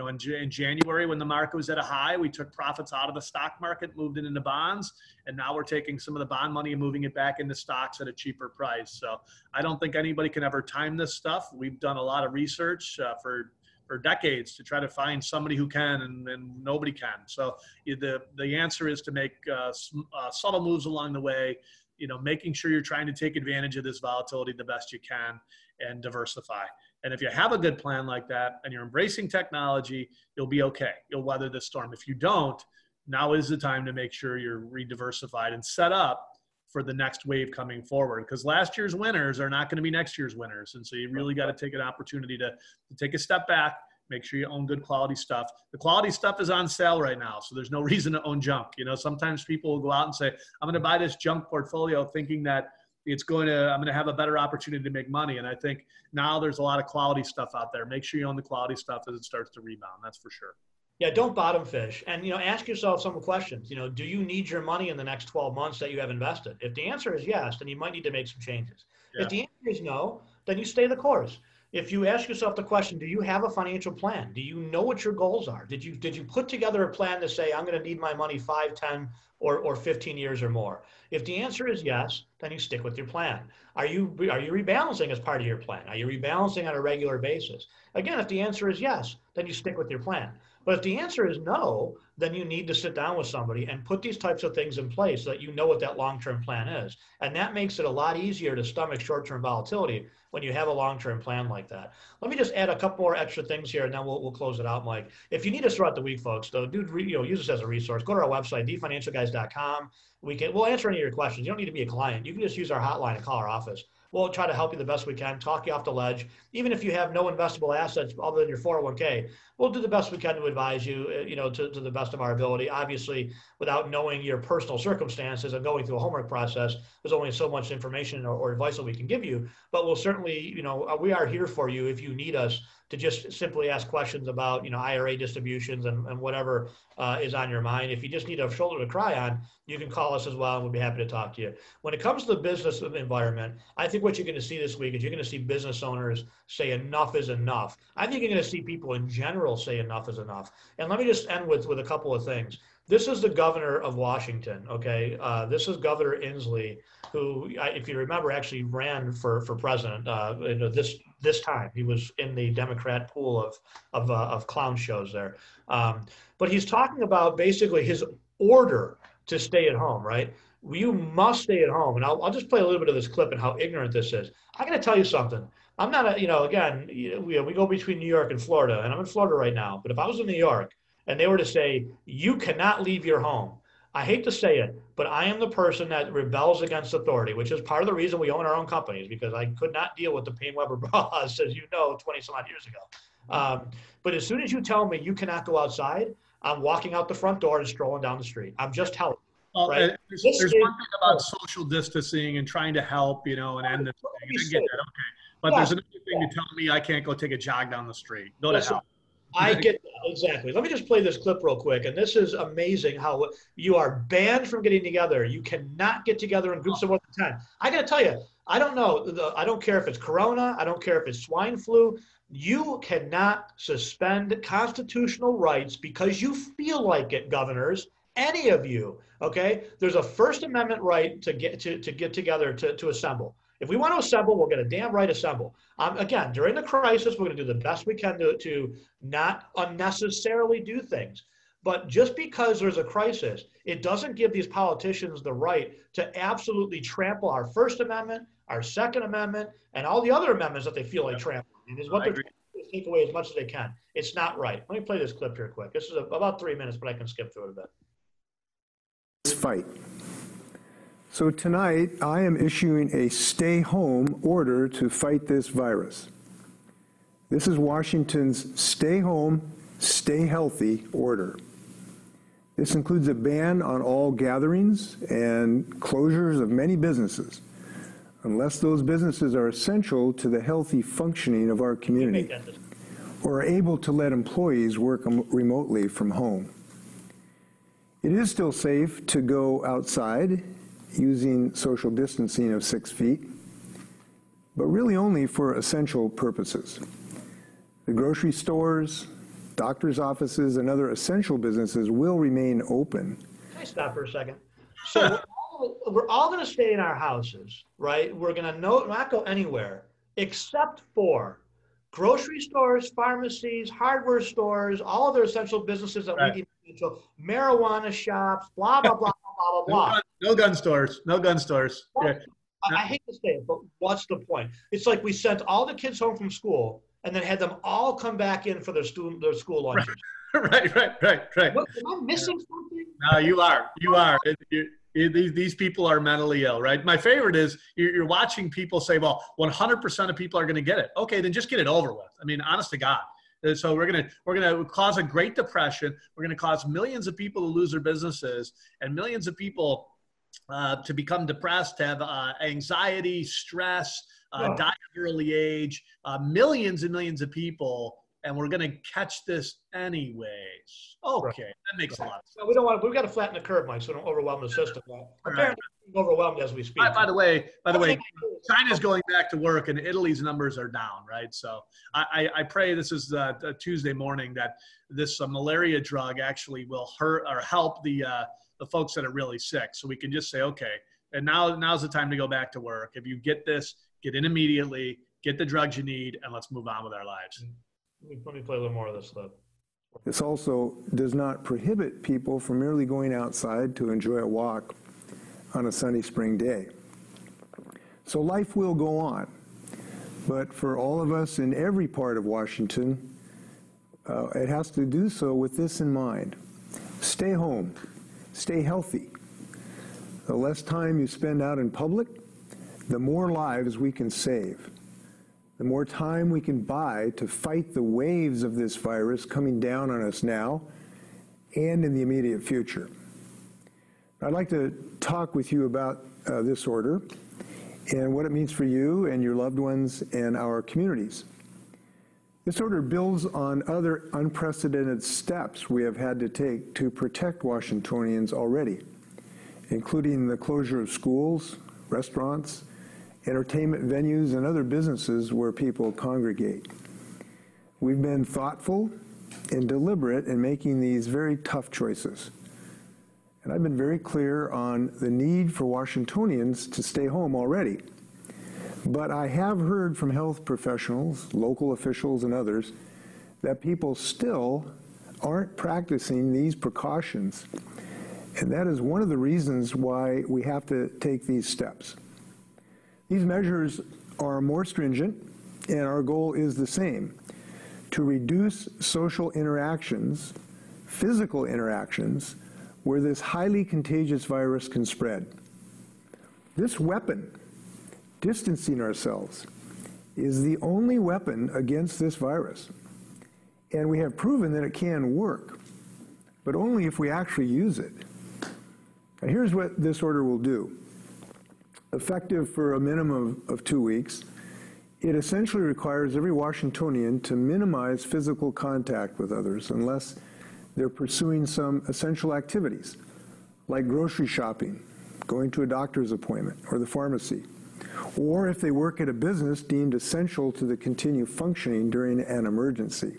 in January when the market was at a high, we took profits out of the stock market, moved it into bonds, and now we're taking some of the bond money and moving it back into stocks at a cheaper price. So I don't think anybody can ever time this stuff. We've done a lot of research for decades to try to find somebody who can, and nobody can. So the answer is to make subtle moves along the way, making sure you're trying to take advantage of this volatility the best you can and diversify. And if you have a good plan like that and you're embracing technology, you'll be okay. You'll weather this storm. If you don't, now is the time to make sure you're re-diversified and set up for the next wave coming forward, because last year's winners are not going to be next year's winners. And so you really got to take an opportunity to take a step back, make sure you own good quality stuff. The quality stuff is on sale right now, so there's no reason to own junk. Sometimes people will go out and say, I'm going to buy this junk portfolio thinking that I'm going to have a better opportunity to make money. And I think now there's a lot of quality stuff out there. Make sure you own the quality stuff as it starts to rebound. That's for sure. Yeah, don't bottom fish. And, ask yourself some questions. Do you need your money in the next 12 months that you have invested? If the answer is yes, then you might need to make some changes. Yeah. If the answer is no, then you stay the course. If you ask yourself the question, do you have a financial plan? Do you know what your goals are? Did you put together a plan to say, I'm going to need my money 5, 10, or 15 years or more? If the answer is yes, then you stick with your plan. Are you rebalancing as part of your plan? Are you rebalancing on a regular basis? Again, if the answer is yes, then you stick with your plan. But if the answer is no, then you need to sit down with somebody and put these types of things in place so that you know what that long-term plan is. And that makes it a lot easier to stomach short-term volatility when you have a long-term plan like that. Let me just add a couple more extra things here, and then we'll close it out, Mike. If you need us throughout the week, folks, though, use us as a resource. Go to our website, thefinancialguys.com. We'll answer any of your questions. You don't need to be a client. You can just use our hotline and call our office. We'll try to help you the best we can, talk you off the ledge. Even if you have no investable assets other than your 401k, we'll do the best we can to advise you, to the best of our ability. Obviously, without knowing your personal circumstances and going through a homework process, there's only so much information or advice that we can give you. But we'll certainly, we are here for you if you need us to just simply ask questions about, IRA distributions and whatever is on your mind. If you just need a shoulder to cry on, you can call us as well, and we'll be happy to talk to you. When it comes to the business environment, I think what you're going to see this week is you're going to see business owners say enough is enough. I think you're going to see people in general say enough is enough. And let me just end with a couple of things. This is the governor of Washington, okay? This is Governor Inslee, who, if you remember, actually ran for president. This time he was in the Democrat pool of clown shows there. But he's talking about basically his order to stay at home, right? You must stay at home. And I'll just play a little bit of this clip and how ignorant this is. I got to tell you something. I'm not we go between New York and Florida, and I'm in Florida right now. But if I was in New York and they were to say, you cannot leave your home, I hate to say it, but I am the person that rebels against authority, which is part of the reason we own our own companies, because I could not deal with the PaineWebber laws, as you know, 20 some odd years ago. But as soon as you tell me you cannot go outside, I'm walking out the front door and strolling down the street. I'm just telling you. Well, right? There's one thing about social distancing and trying to help, and end this thing. I get that, okay. But there's another thing to tell me I can't go take a jog down the street. Go to hell. I get that, exactly. Let me just play this clip real quick. And this is amazing how you are banned from getting together. You cannot get together in groups of more than 10. I got to tell you, I don't know. I don't care if it's corona. I don't care if it's swine flu. You cannot suspend constitutional rights because you feel like it, governors, any of you, okay? There's a First Amendment right to get together, to assemble. If we want to assemble, we'll get a damn right assemble. Again, during the crisis, we're going to do the best we can to not unnecessarily do things. But just because there's a crisis, it doesn't give these politicians the right to absolutely trample our First Amendment, our Second Amendment, and all the other amendments that they feel like trampling. And is what they're trying to take away as much as they can. It's not right. Let me play this clip here quick. This is about 3 minutes, but I can skip through it a bit. This fight. So tonight, I am issuing a stay-home order to fight this virus. This is Washington's stay home, stay healthy order. This includes a ban on all gatherings and closures of many businesses, unless those businesses are essential to the healthy functioning of our community or are able to let employees work remotely from home. It is still safe to go outside using social distancing of 6 feet, but really only for essential purposes. The grocery stores, doctor's offices, and other essential businesses will remain open. Can I stop for a second? So we're all going to stay in our houses, right? We're going to not go anywhere except for grocery stores, pharmacies, hardware stores, all other essential businesses that we need to, marijuana shops, blah, blah, blah, blah, blah, blah. No gun stores. No gun stores. Yeah. I hate to say it, but what's the point? It's like we sent all the kids home from school and then had them all come back in for their school lunches. Right. What, am I missing something? No, you are. These people are mentally ill, right? My favorite is you're watching people say, well, 100% of people are going to get it. Okay, then just get it over with. I mean, honest to God. So we're gonna cause a Great Depression. We're gonna cause millions of people to lose their businesses and millions of people to become depressed, to have anxiety, stress, die at an early age, millions and millions of people. And we're going to catch this anyways. Okay, that makes a lot of sense. So we've got to flatten the curve, Mike, so we don't overwhelm the system. Apparently, we're overwhelmed as we speak. By the way, China's going back to work and Italy's numbers are down, right? So I pray this is a Tuesday morning that this malaria drug actually will hurt or help the folks that are really sick. So we can just say, okay, and now's the time to go back to work. If you get this, get in immediately, get the drugs you need, and let's move on with our lives. Let me play a little more of this clip. This also does not prohibit people from merely going outside to enjoy a walk on a sunny spring day. So life will go on. But for all of us in every part of Washington, it has to do so with this in mind. Stay home. Stay healthy. The less time you spend out in public, the more lives we can save, the more time we can buy to fight the waves of this virus coming down on us now and in the immediate future. I'd like to talk with you about this order and what it means for you and your loved ones and our communities. This order builds on other unprecedented steps we have had to take to protect Washingtonians already, including the closure of schools, restaurants, entertainment venues, and other businesses where people congregate. We've been thoughtful and deliberate in making these very tough choices. And I've been very clear on the need for Washingtonians to stay home already. But I have heard from health professionals, local officials, and others that people still aren't practicing these precautions. And that is one of the reasons why we have to take these steps. These measures are more stringent, and our goal is the same: to reduce social interactions, physical interactions, where this highly contagious virus can spread. This weapon, distancing ourselves, is the only weapon against this virus. And we have proven that it can work, but only if we actually use it. Now, here's what this order will do. Effective for a minimum of 2 weeks, it essentially requires every Washingtonian to minimize physical contact with others unless they're pursuing some essential activities, like grocery shopping, going to a doctor's appointment, or the pharmacy, or if they work at a business deemed essential to the continued functioning during an emergency.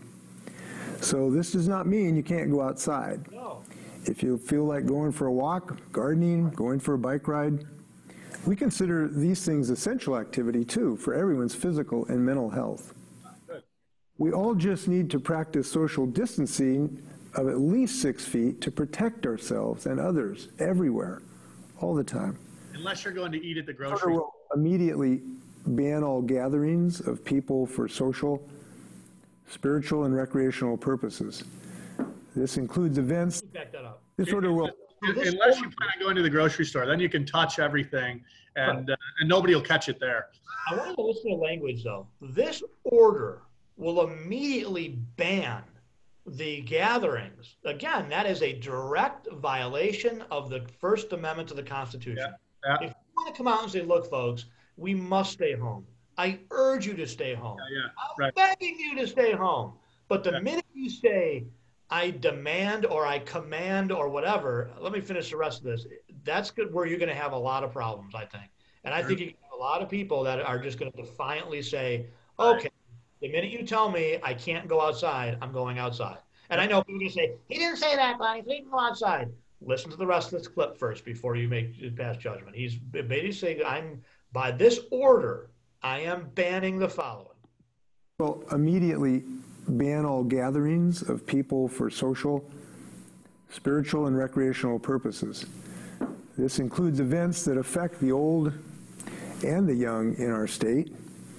So this does not mean you can't go outside. No. If you feel like going for a walk, gardening, going for a bike ride, we consider these things essential activity too for everyone's physical and mental health. Good. We all just need to practice social distancing of at least 6 feet to protect ourselves and others everywhere, all the time. Unless you're going to eat at the The grocery order store. will immediately ban all gatherings of people for social, spiritual, and recreational purposes. This includes events. Back that up. This order will. Unless you plan on going to the grocery store, then you can touch everything, and nobody will catch it there. I want to listen to language, though. This order will immediately ban the gatherings. Again, that is a direct violation of the First Amendment to the Constitution. Yeah. If you want to come out and say, look, folks, we must stay home. I urge you to stay home. I'm begging you to stay home. But the minute you say, I demand or I command or whatever, let me finish the rest of this. That's good, where you're going to have a lot of problems, I think. And I think you have a lot of people that are just going to defiantly say, okay, the minute you tell me I can't go outside, I'm going outside. And I know people are going to say, he didn't say that, Glenn. He didn't go outside. Listen to the rest of this clip first before you make pass judgment. He's basically saying, by this order, I am banning the following. Well, immediately ban all gatherings of people for social, spiritual, and recreational purposes. This includes events that affect the old and the young in our state.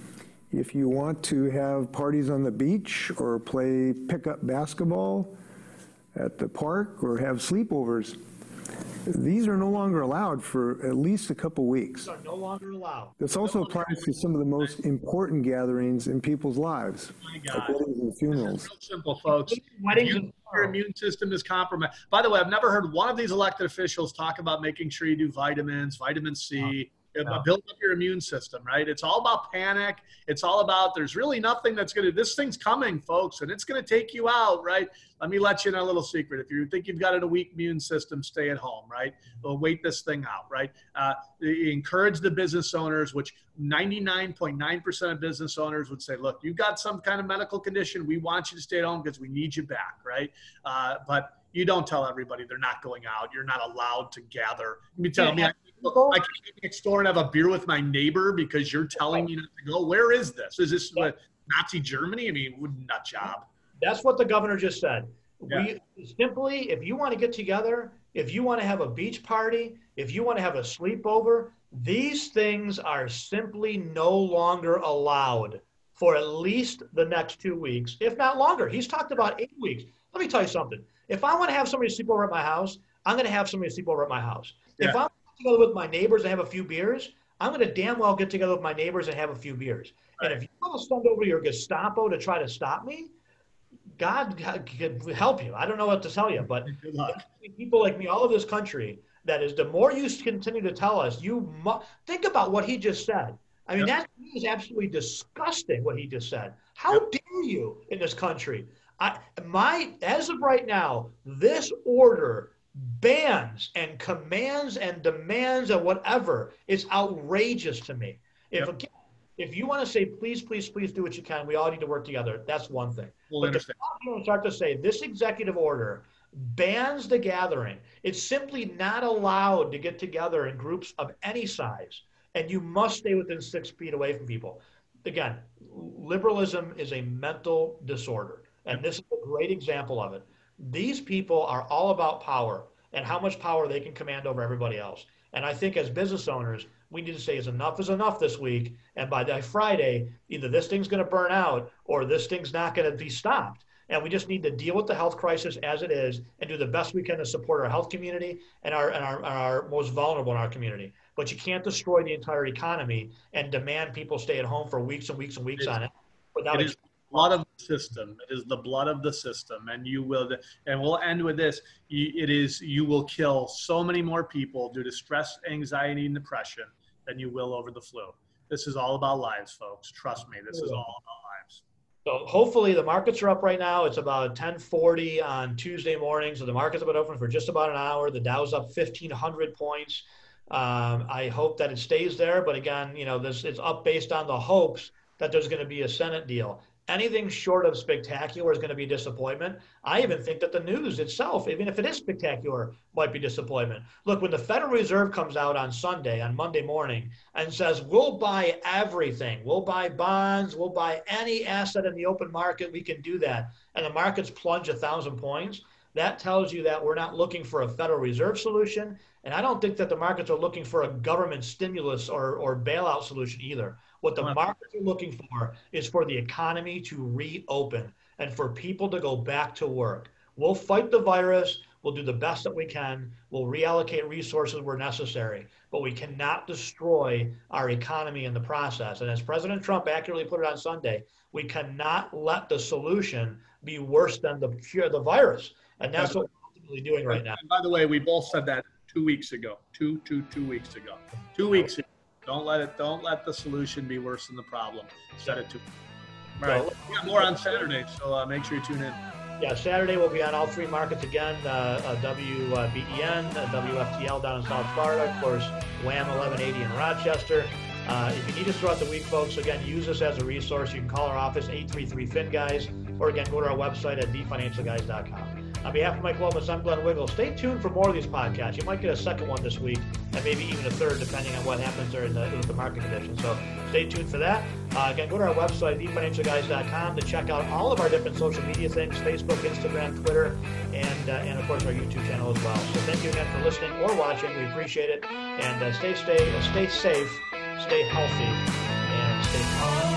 If you want to have parties on the beach or play pickup basketball at the park or have sleepovers, these are no longer allowed for at least a couple weeks. These are no longer allowed. This also applies to some of the most important gatherings in people's lives, like weddings and funerals. Real simple, folks. Weddings Your immune system is compromised. By the way, I've never heard one of these elected officials talk about making sure you do vitamins, vitamin C, build up your immune system, right? It's all about panic. It's all about, there's really nothing that's going to, this thing's coming, folks, and it's going to take you out, right? Let me let you in a little secret. If you think you've got a weak immune system, stay at home, right? We'll wait this thing out, right? Encourage the business owners, which 99.9% of business owners would say, look, you've got some kind of medical condition. We want you to stay at home because we need you back, right? But you don't tell everybody they're not going out. You're not allowed to gather. You tell me I can't go next door and have a beer with my neighbor because you're telling me not to go. Where is this? Is this Nazi Germany? I mean, nut job. That's what the governor just said. Yeah. We simply, if you want to get together, if you want to have a beach party, if you want to have a sleepover, these things are simply no longer allowed for at least the next 2 weeks, if not longer. He's talked about 8 weeks. Let me tell you something. If I want to have somebody sleep over at my house, I'm going to have somebody sleep over at my house. Yeah. If I'm together with my neighbors and have a few beers, I'm going to damn well get together with my neighbors and have a few beers. Right. And if you want to send over your Gestapo to try to stop me, God can help you. I don't know what to tell you, but people like me all over this country, that is, the more you continue to tell us, think about what he just said. I mean, that is absolutely disgusting what he just said. How dare you in this country? As of right now, this order bans and commands and demands and whatever is outrageous to me. If you want to say, please, please, please do what you can, we all need to work together, that's one thing. But to start to say this executive order bans the gathering, it's simply not allowed to get together in groups of any size, and you must stay within 6 feet away from people. Again, liberalism is a mental disorder, and this is a great example of it. These people are all about power and how much power they can command over everybody else. And I think as business owners, we need to say is enough this week. And by that Friday, either this thing's going to burn out or this thing's not going to be stopped. And we just need to deal with the health crisis as it is and do the best we can to support our health community and our most vulnerable in our community. But you can't destroy the entire economy and demand people stay at home for weeks and weeks and weeks on it. It is the blood of the system. It is the blood of the system. And we'll end with this. You will kill so many more people due to stress, anxiety, and depression than you will over the flu. This is all about lives, folks. Trust me, this is all about lives. So hopefully the markets are up right now. It's about 10:40 on Tuesday morning. So the markets have been open for just about an hour. The Dow's up 1,500 points. I hope that it stays there. But again, it's up based on the hopes that there's going to be a Senate deal. Anything short of spectacular is going to be disappointment. I even think that the news itself, even if it is spectacular, might be disappointment. Look, when the Federal Reserve comes out on Monday morning, and says, we'll buy everything, we'll buy bonds, we'll buy any asset in the open market, we can do that, and the markets plunge 1,000 points, that tells you that we're not looking for a Federal Reserve solution, and I don't think that the markets are looking for a government stimulus or bailout solution either. What the markets are looking for is for the economy to reopen and for people to go back to work. We'll fight the virus. We'll do the best that we can. We'll reallocate resources where necessary, but we cannot destroy our economy in the process. And as President Trump accurately put it on Sunday, we cannot let the solution be worse than the virus. And that's what we're ultimately doing right now. And by the way, we both said that 2 weeks ago, 2 weeks ago, 2 weeks ago. Don't let the solution be worse than the problem. Set it to. All right. We got more on Saturday, so make sure you tune in. Yeah, Saturday we'll be on all three markets again. WBEN, WFTL down in South Florida, of course, WHAM 1180 in Rochester. If you need us throughout the week, folks, again, use us as a resource. You can call our office, 833-FIN-GUYS, or again, go to our website at thefinancialguys.com. On behalf of Mike Lomas, I'm Glenn Wiggle. Stay tuned for more of these podcasts. You might get a second one this week, and maybe even a third, depending on what happens during the market conditions. So stay tuned for that. Again, go to our website, thefinancialguys.com, to check out all of our different social media things, Facebook, Instagram, Twitter, and of course, our YouTube channel as well. So thank you again for listening or watching. We appreciate it. And stay safe, stay healthy, and stay calm.